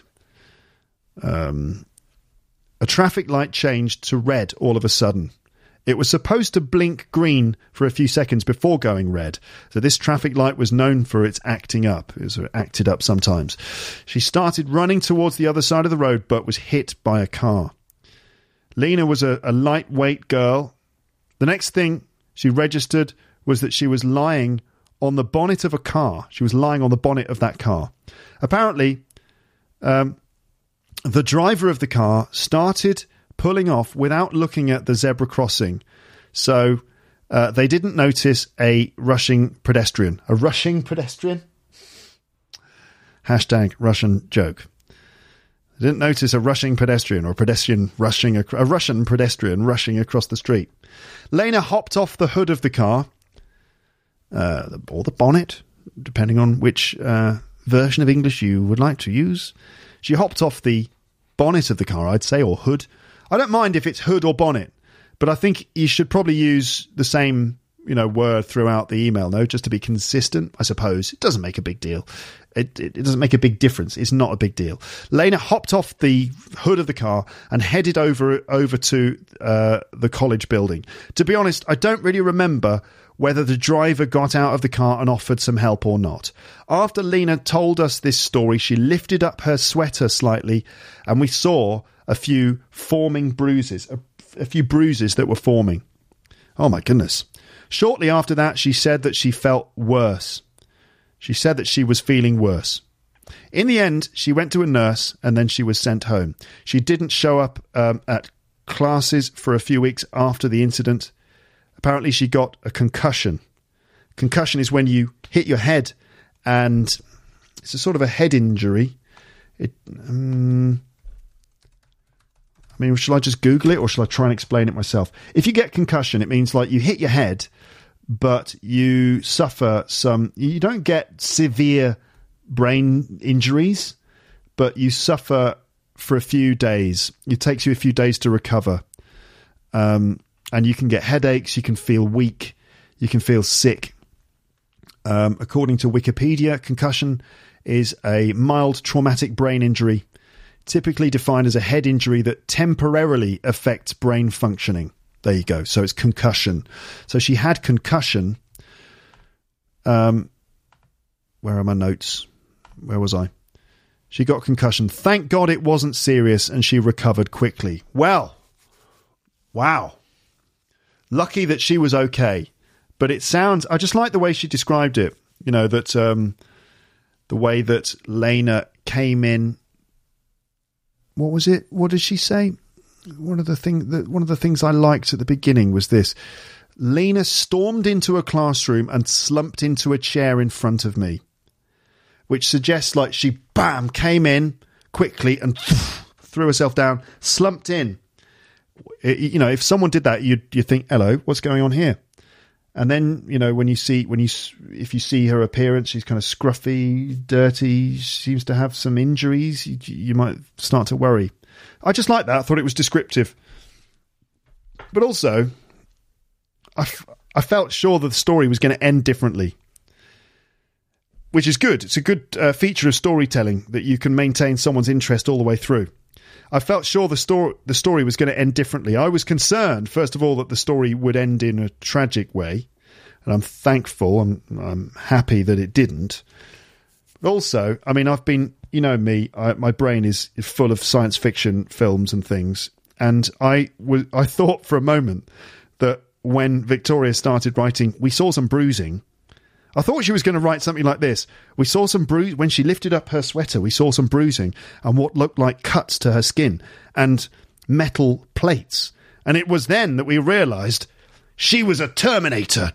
um, a traffic light changed to red all of a sudden. It was supposed to blink green for a few seconds before going red. So this traffic light was known for its acting up. It was acted up sometimes. She started running towards the other side of the road, but was hit by a car. Lena was a, a lightweight girl. The next thing she registered was that she was lying on the bonnet of a car. She was lying on the bonnet of that car. Apparently, um, the driver of the car started pulling off without looking at the zebra crossing. So uh, they didn't notice a rushing pedestrian. A rushing pedestrian? Hashtag Russian joke. They didn't notice a rushing pedestrian or a pedestrian rushing, ac- a Russian pedestrian rushing across the street. Lena hopped off the hood of the car, uh, or the bonnet, depending on which uh, version of English you would like to use. She hopped off the bonnet of the car, I'd say, or hood. I don't mind if it's hood or bonnet, but I think you should probably use the same, you know, word throughout the email, no, just to be consistent, I suppose. It doesn't make a big deal. It, it, it doesn't make a big difference. It's not a big deal. Lena hopped off the hood of the car and headed over over to uh, the college building. To be honest, I don't really remember whether the driver got out of the car and offered some help or not. After Lena told us this story, she lifted up her sweater slightly and we saw a few forming bruises, a, a few bruises that were forming. Oh my goodness. Shortly after that, she said that she felt worse. She said that she was feeling worse. In the end, she went to a nurse and then she was sent home. She didn't show up um, at classes for a few weeks after the incident. Apparently, she got a concussion. Concussion is when you hit your head and it's a sort of a head injury. It, um, I mean, shall I just Google it or shall I try and explain it myself? If you get concussion, it means like you hit your head, but you suffer some, you don't get severe brain injuries, but you suffer for a few days. It takes you a few days to recover. Um, and you can get headaches, you can feel weak, you can feel sick. Um, according to Wikipedia, concussion is a mild traumatic brain injury, typically defined as a head injury that temporarily affects brain functioning. There you go. So it's concussion. So she had concussion. Um, where are my notes? Where was I? She got concussion. Thank God it wasn't serious and she recovered quickly. Well, wow. Lucky that she was okay. But it sounds, I just like the way she described it. You know, that um, the way that Lena came in. What was it? What did she say? One of the thing that one of the things I liked at the beginning was this. Lena stormed into a classroom and slumped into a chair in front of me, which suggests like she, bam, came in quickly and threw herself down, slumped in. It, you know, if someone did that, you'd, you'd think, hello, what's going on here? And then, you know, when you see, when you, if you see her appearance, she's kind of scruffy, dirty, seems to have some injuries, you, you might start to worry. I just like that. I thought it was descriptive. But also, I, f- I felt sure that the story was going to end differently, which is good. It's a good uh, feature of storytelling that you can maintain someone's interest all the way through. I felt sure the story the story was going to end differently. I was concerned, first of all, that the story would end in a tragic way, and I'm thankful, I'm, I'm happy that it didn't. Also, I mean, I've been, you know me, I, my brain is full of science fiction films and things, and I was I thought for a moment that when Victoria started writing, we saw some bruising. I thought she was going to write something like this. We saw some bruise when she lifted up her sweater. We saw some bruising and what looked like cuts to her skin and metal plates. And it was then that we realised she was a Terminator.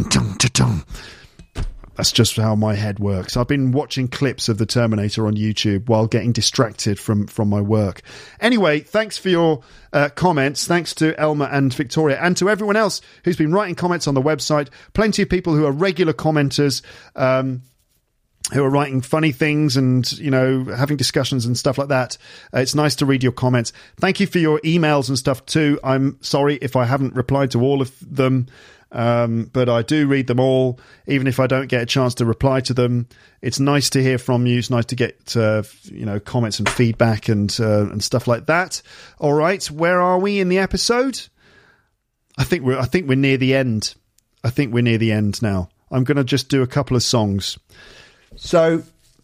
That's just how my head works. I've been watching clips of the Terminator on YouTube while getting distracted from, from my work. Anyway, thanks for your uh, comments. Thanks to Elma and Victoria and to everyone else who's been writing comments on the website. Plenty of people who are regular commenters, um, who are writing funny things and, you know, having discussions and stuff like that. Uh, it's nice to read your comments. Thank you for your emails and stuff too. I'm sorry if I haven't replied to all of them. Um, but I do read them all, even if I don't get a chance to reply to them. It's nice to hear from you. It's nice to get, uh, you know, comments and feedback and, uh, and stuff like that. All right. Where are we in the episode? I think we're, I think we're near the end. I think we're near the end now. I'm going to just do a couple of songs. So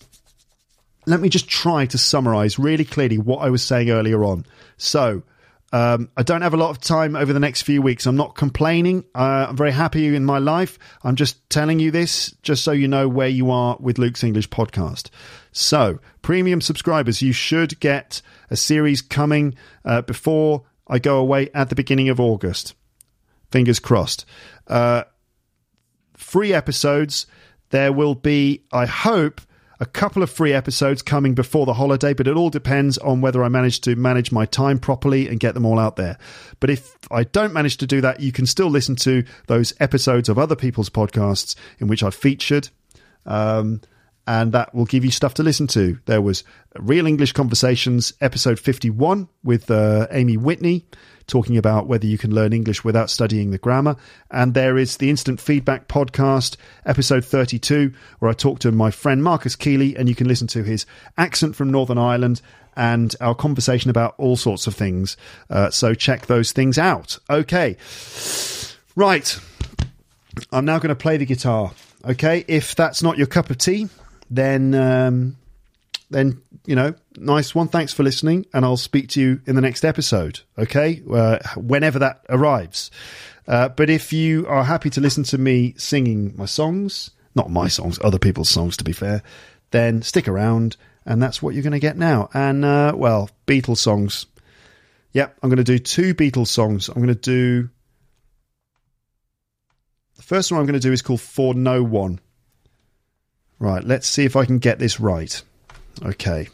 let me just try to summarize really clearly what I was saying earlier on. So, Um, I don't have a lot of time over the next few weeks. I'm not complaining. Uh, I'm very happy in my life. I'm just telling you this just so you know where you are with Luke's English podcast. So, premium subscribers, you should get a series coming uh, before I go away at the beginning of August. Fingers crossed. Uh, free episodes. There will be, I hope, a couple of free episodes coming before the holiday, but it all depends on whether I manage to manage my time properly and get them all out there. But if I don't manage to do that, you can still listen to those episodes of other people's podcasts in which I've featured, um, and that will give you stuff to listen to. There was Real English Conversations, episode fifty-one with uh, Amy Whitney, talking about whether you can learn English without studying the grammar. And there is the Instant Feedback podcast, episode thirty-two, where I talked to my friend Marcus Keeley, and you can listen to his accent from Northern Ireland and our conversation about all sorts of things. Uh, so check those things out. Okay. Right. I'm now going to play the guitar. Okay. If that's not your cup of tea, then... Um, then, you know, nice one. Thanks for listening, and I'll speak to you in the next episode, okay? Uh, whenever that arrives. Uh, but if you are happy to listen to me singing my songs, not my songs, other people's songs, to be fair, then stick around, and that's what you're going to get now. And, uh, well, Beatles songs. Yep, I'm going to do two Beatles songs. I'm going to do... The first one I'm going to do is called For No One. Right, let's see if I can get this right. Okay.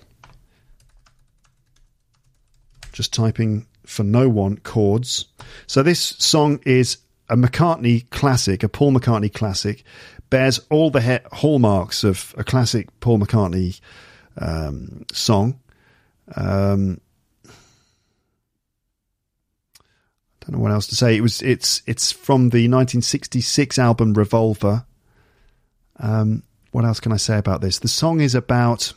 Just typing For No One chords. So this song is a McCartney classic, a Paul McCartney classic, bears all the he- hallmarks of a classic Paul McCartney um, song. Um, don't know what else to say. It was it's it's from the nineteen sixty-six album Revolver. Um, what else can I say about this? The song is about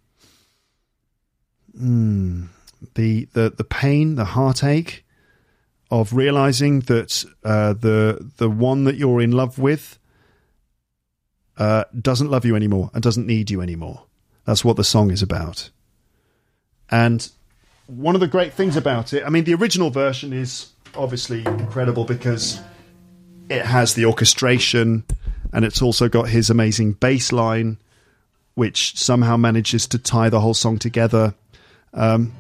mm, the the the pain, the heartache of realizing that uh, the the one that you're in love with uh, doesn't love you anymore and doesn't need you anymore. That's what the song is about. And one of the great things about it, I mean, the original version is obviously incredible because it has the orchestration And it's also got his amazing bass line, which somehow manages to tie the whole song together. Um,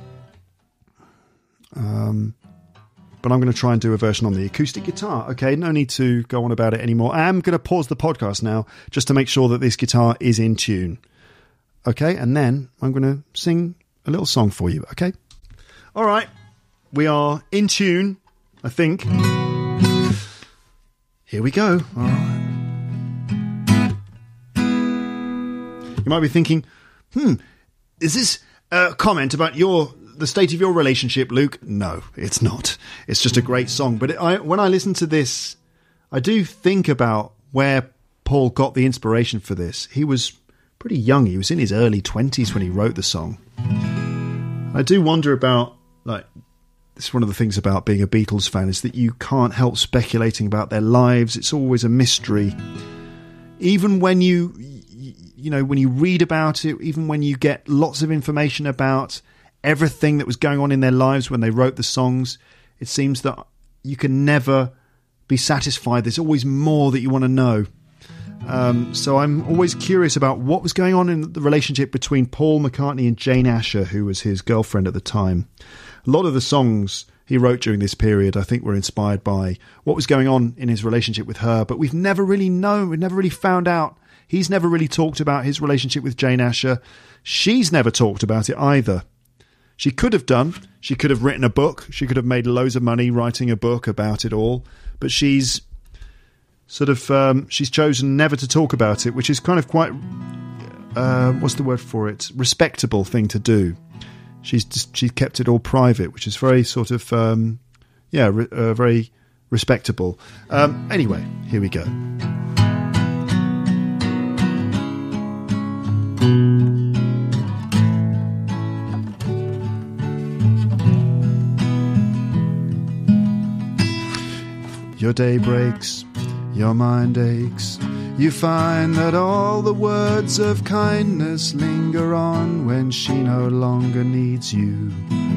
um, but I'm going to try and do a version on the acoustic guitar. Okay, no need to go on about it anymore. I am going to pause the podcast now just to make sure that this guitar is in tune. Okay, and then I'm going to sing a little song for you, okay? All right, we are in tune, I think. Here we go. All right. You might be thinking, hmm, is this a comment about your the state of your relationship, Luke? No, it's not. It's just a great song. But it, I, when I listen to this, I do think about where Paul got the inspiration for this. He was pretty young. He was in his early twenties when he wrote the song. I do wonder about, like, this is one of the things about being a Beatles fan, is that you can't help speculating about their lives. It's always a mystery. Even when you... You know, when you read about it, even when you get lots of information about everything that was going on in their lives when they wrote the songs, it seems that you can never be satisfied. There's always more that you want to know. Um, so I'm always curious about what was going on in the relationship between Paul McCartney and Jane Asher, who was his girlfriend at the time. A lot of the songs he wrote during this period, I think, were inspired by what was going on in his relationship with her. But we've never really known, we've never really found out. He's never really talked about his relationship with Jane Asher. She's never talked about it either. She could have done. She could have written a book. She could have made loads of money writing a book about it all. But she's sort of, um, she's chosen never to talk about it, which is kind of quite, uh, what's the word for it? Respectable thing to do. She's just, she's kept it all private, which is very sort of, um, yeah, re- uh, very respectable. Um, anyway, here we go. Your day breaks, your mind aches. You find that all the words of kindness linger on when she no longer needs you.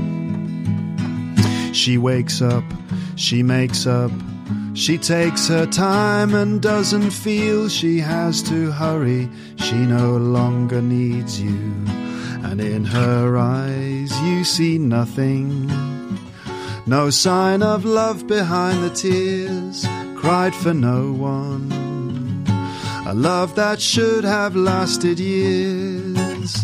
She wakes up, she makes up, she takes her time and doesn't feel she has to hurry. She no longer needs you. And in her eyes you see nothing. No sign of love behind the tears, cried for no one. A love that should have lasted years.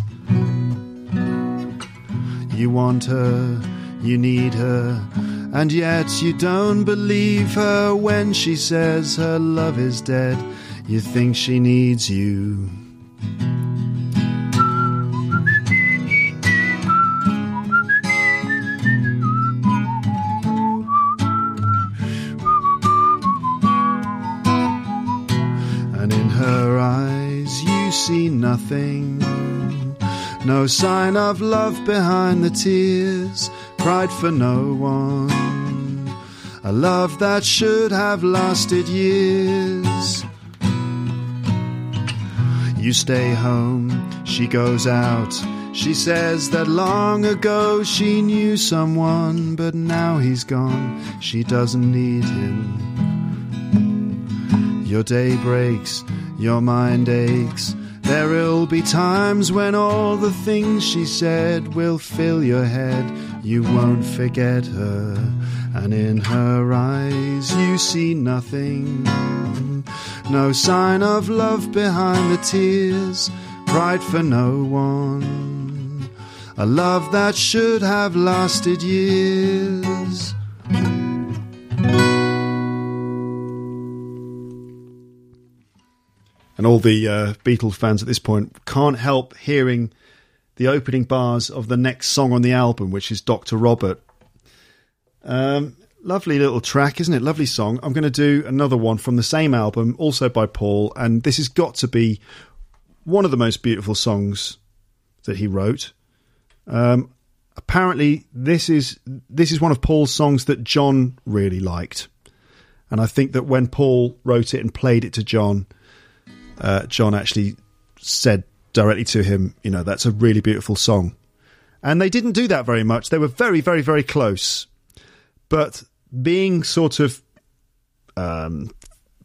You want her, you need her, and yet you don't believe her when she says her love is dead. You think she needs you. Nothing, no sign of love behind the tears, cried for no one. A love that should have lasted years. You stay home, she goes out. She says that long ago she knew someone, but now he's gone, she doesn't need him. Your day breaks, your mind aches. There'll be times when all the things she said will fill your head. You won't forget her, and in her eyes you see nothing. No sign of love behind the tears, cried for no one. A love that should have lasted years. And all the uh, Beatles fans at this point can't help hearing the opening bars of the next song on the album, which is Doctor Robert. Um, lovely little track, isn't it? Lovely song. I'm going to do another one from the same album, also by Paul, and this has got to be one of the most beautiful songs that he wrote. Um, apparently, this is this is one of Paul's songs that John really liked. And I think that when Paul wrote it and played it to John, Uh, John actually said directly to him, you know, that's a really beautiful song. And they didn't do that very much. They were very, very, very close. But being sort of um,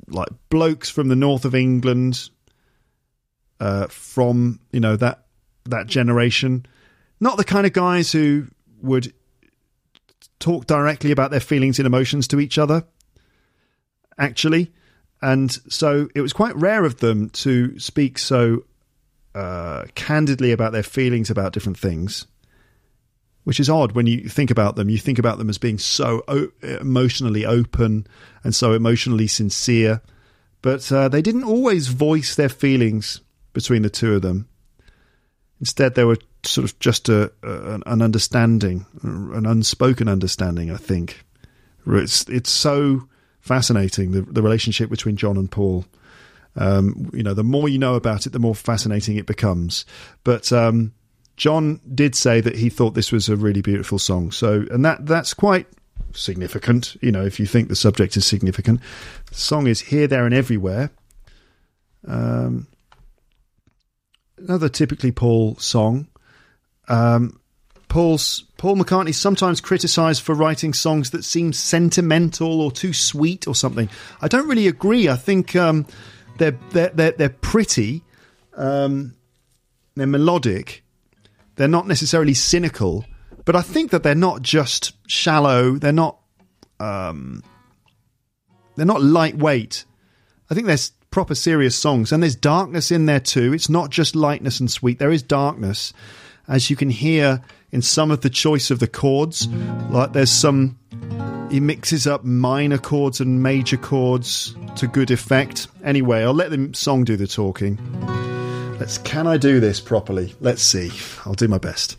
like blokes from the north of England, uh, from, you know, that that generation. Not the kind of guys who would talk directly about their feelings and emotions to each other, actually. And so it was quite rare of them to speak so uh, candidly about their feelings about different things, which is odd when you think about them. You think about them as being so o- emotionally open and so emotionally sincere. But uh, they didn't always voice their feelings between the two of them. Instead, they were sort of just a, a an understanding, an unspoken understanding, I think. It's, it's so fascinating, the, the relationship between John and Paul. Um, you know, the more you know about it, the more fascinating it becomes. But um, John did say that he thought this was a really beautiful song. So, and that that's quite significant, you know, if you think the subject is significant. The song is Here, There and Everywhere. Um, another typically Paul song. Um, Paul's Paul McCartney's sometimes criticised for writing songs that seem sentimental or too sweet or something. I don't really agree. I think um, they're, they're they're they're pretty. Um, they're melodic. They're not necessarily cynical, but I think that they're not just shallow. They're not. Um, they're not lightweight. I think there's proper serious songs, and there's darkness in there too. It's not just lightness and sweet. There is darkness, as you can hear in some of the choice of the chords. Like there's some, he mixes up minor chords and major chords to good effect. Anyway, I'll let the song do the talking. Let's, can I do this properly? Let's see. I'll do my best.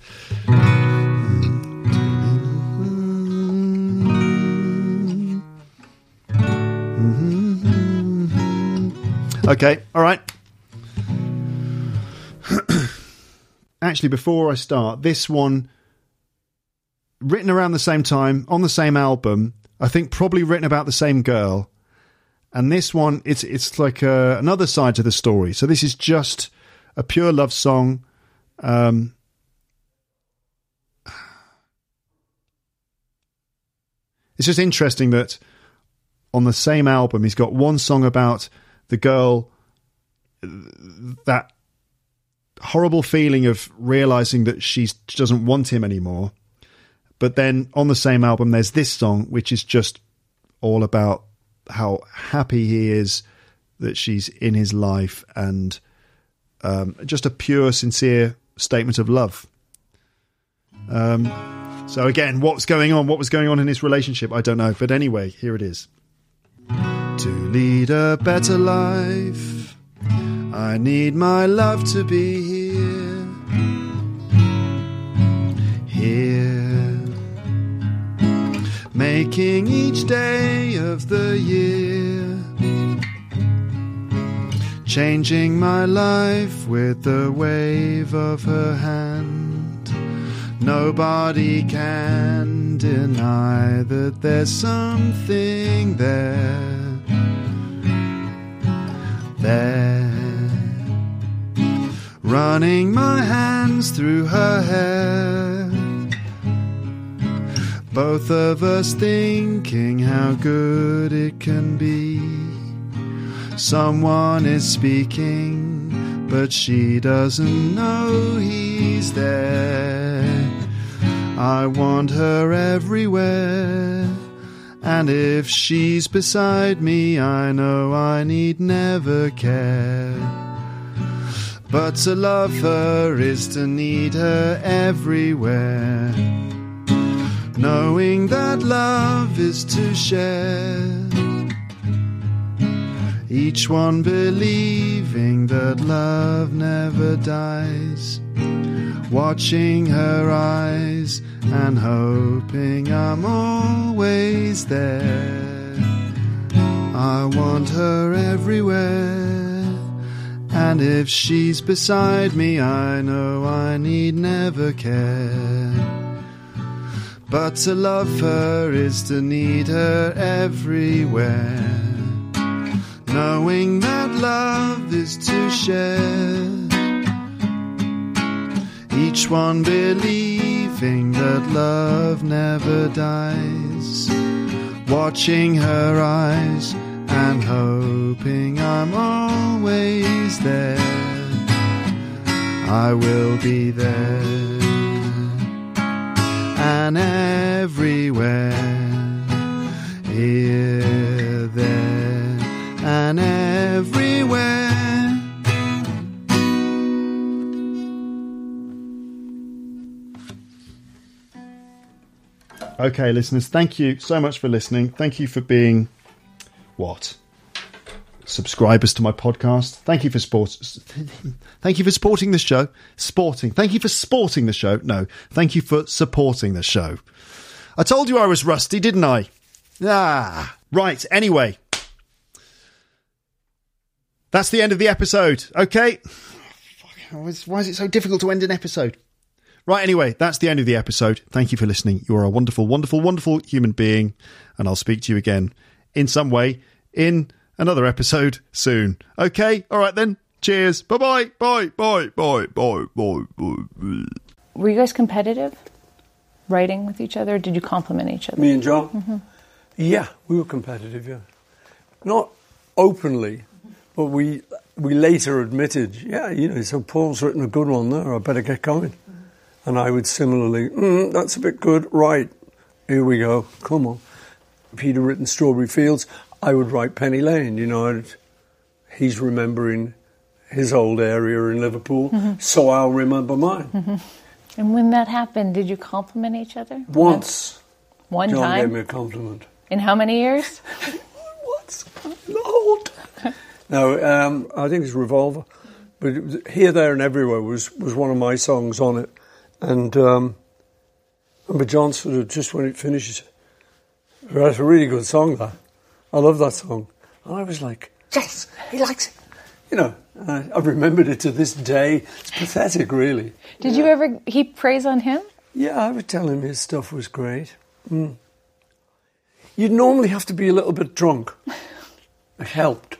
Okay, all right. Actually, before I start, this one, written around the same time, on the same album, I think probably written about the same girl. And this one, it's it's like uh, another side to the story. So this is just a pure love song. Um, it's just interesting that on the same album, he's got one song about the girl, that horrible feeling of realizing that she's, she doesn't want him anymore. But then on the same album, there's this song, which is just all about how happy he is that she's in his life, and um, just a pure, sincere statement of love. Um, so again, what's going on? What was going on in his relationship? I don't know. But anyway, here it is. To lead a better life, I need my love to be here, here, making each day of the year, changing my life with the wave of her hand. Nobody can deny that there's something there. There, running my hands through her hair, both of us thinking how good it can be. Someone is speaking, but she doesn't know he's there. I want her everywhere, and if she's beside me, I know I need never care. But to love her is to need her everywhere, knowing that love is to share. Each one believing that love never dies, watching her eyes and hoping I'm always there. I want her everywhere, and if she's beside me, I know I need never care. But to love her is to need her everywhere, knowing that love is to share. Each one believing that love never dies, watching her eyes and hoping I'm always there. I will be there and everywhere, here, there, and everywhere. Okay, listeners, thank you so much for listening. Thank you for being, what? Subscribers to my podcast. Thank you for sports. Thank you for supporting the show. Sporting. Thank you for sporting the show. No, thank you for supporting the show. I told you I was rusty, didn't I? Ah, right. Anyway, that's the end of the episode. Okay. Why is it so difficult to end an episode? Right, anyway, that's the end of the episode. Thank you for listening. You are a wonderful, wonderful, wonderful human being, and I'll speak to you again in some way in another episode soon. Okay? All right then. Cheers. Bye-bye. Bye. Bye. Bye. Bye. Bye. Bye. Were you guys competitive? Writing with each other? Did you compliment each other? Me and John? Mm-hmm. Yeah, we were competitive, yeah. Not openly, but we we later admitted, yeah, you know, so Paul's written a good one there, I better get going. And I would similarly, mm, that's a bit good, right, here we go, come on. If he'd have written Strawberry Fields, I would write Penny Lane, you know, I'd, he's remembering his old area in Liverpool, mm-hmm. so I'll remember mine. Mm-hmm. And when that happened, did you compliment each other? Once. One John time? gave me a compliment. In how many years? Once. Lord. No, um, I think it's Revolver. But it was, Here, There and Everywhere was, was one of my songs on it. And um, remember John sort of, just when it finishes, that's a really good song, that. I love that song. And I was like, yes, he likes it. You know, I, I've remembered it to this day. It's pathetic, really. Did yeah. you ever heap praise on him? Yeah, I would tell him his stuff was great. Mm. You'd normally have to be a little bit drunk. It helped.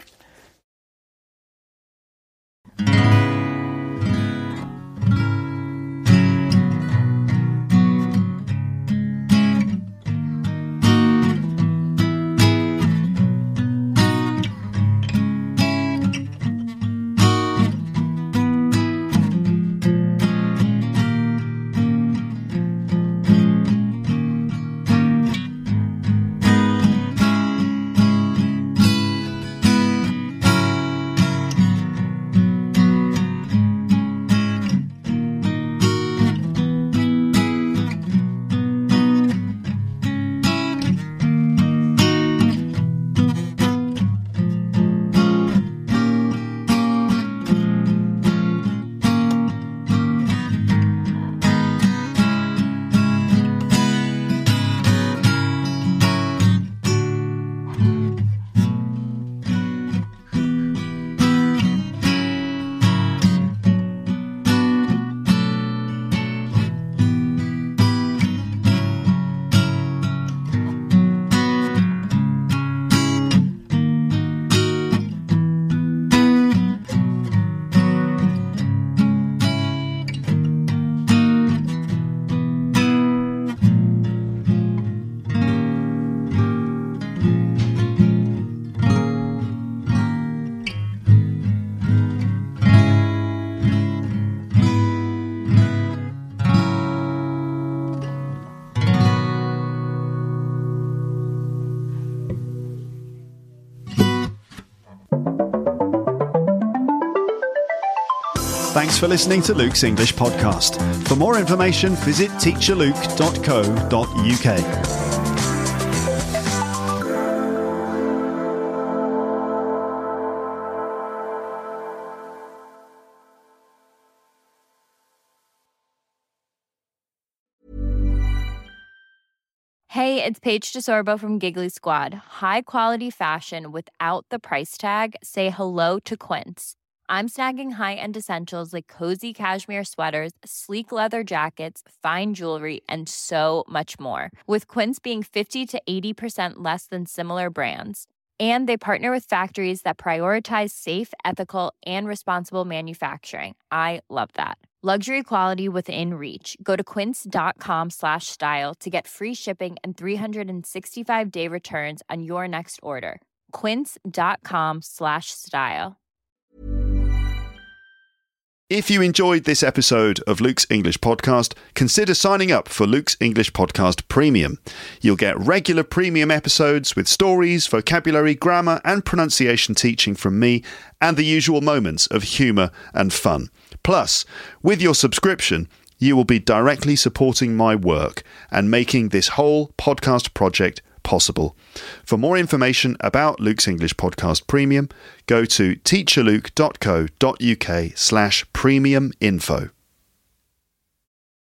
Thanks for listening to Luke's English podcast. For more information, visit teacher luke dot co dot uk. Hey, it's Paige DeSorbo from Giggly Squad. High quality fashion without the price tag. Say hello to Quince. I'm snagging high-end essentials like cozy cashmere sweaters, sleek leather jackets, fine jewelry, and so much more. With Quince being fifty to eighty percent less than similar brands. And they partner with factories that prioritize safe, ethical, and responsible manufacturing. I love that. Luxury quality within reach. Go to quince.com slash style to get free shipping and three sixty-five day returns on your next order. quince.com slash style. If you enjoyed this episode of Luke's English Podcast, consider signing up for Luke's English Podcast Premium. You'll get regular premium episodes with stories, vocabulary, grammar and pronunciation teaching from me and the usual moments of humour and fun. Plus, with your subscription, you will be directly supporting my work and making this whole podcast project possible. For more information about Luke's English Podcast Premium, go to teacherluke.co.uk slash premium info.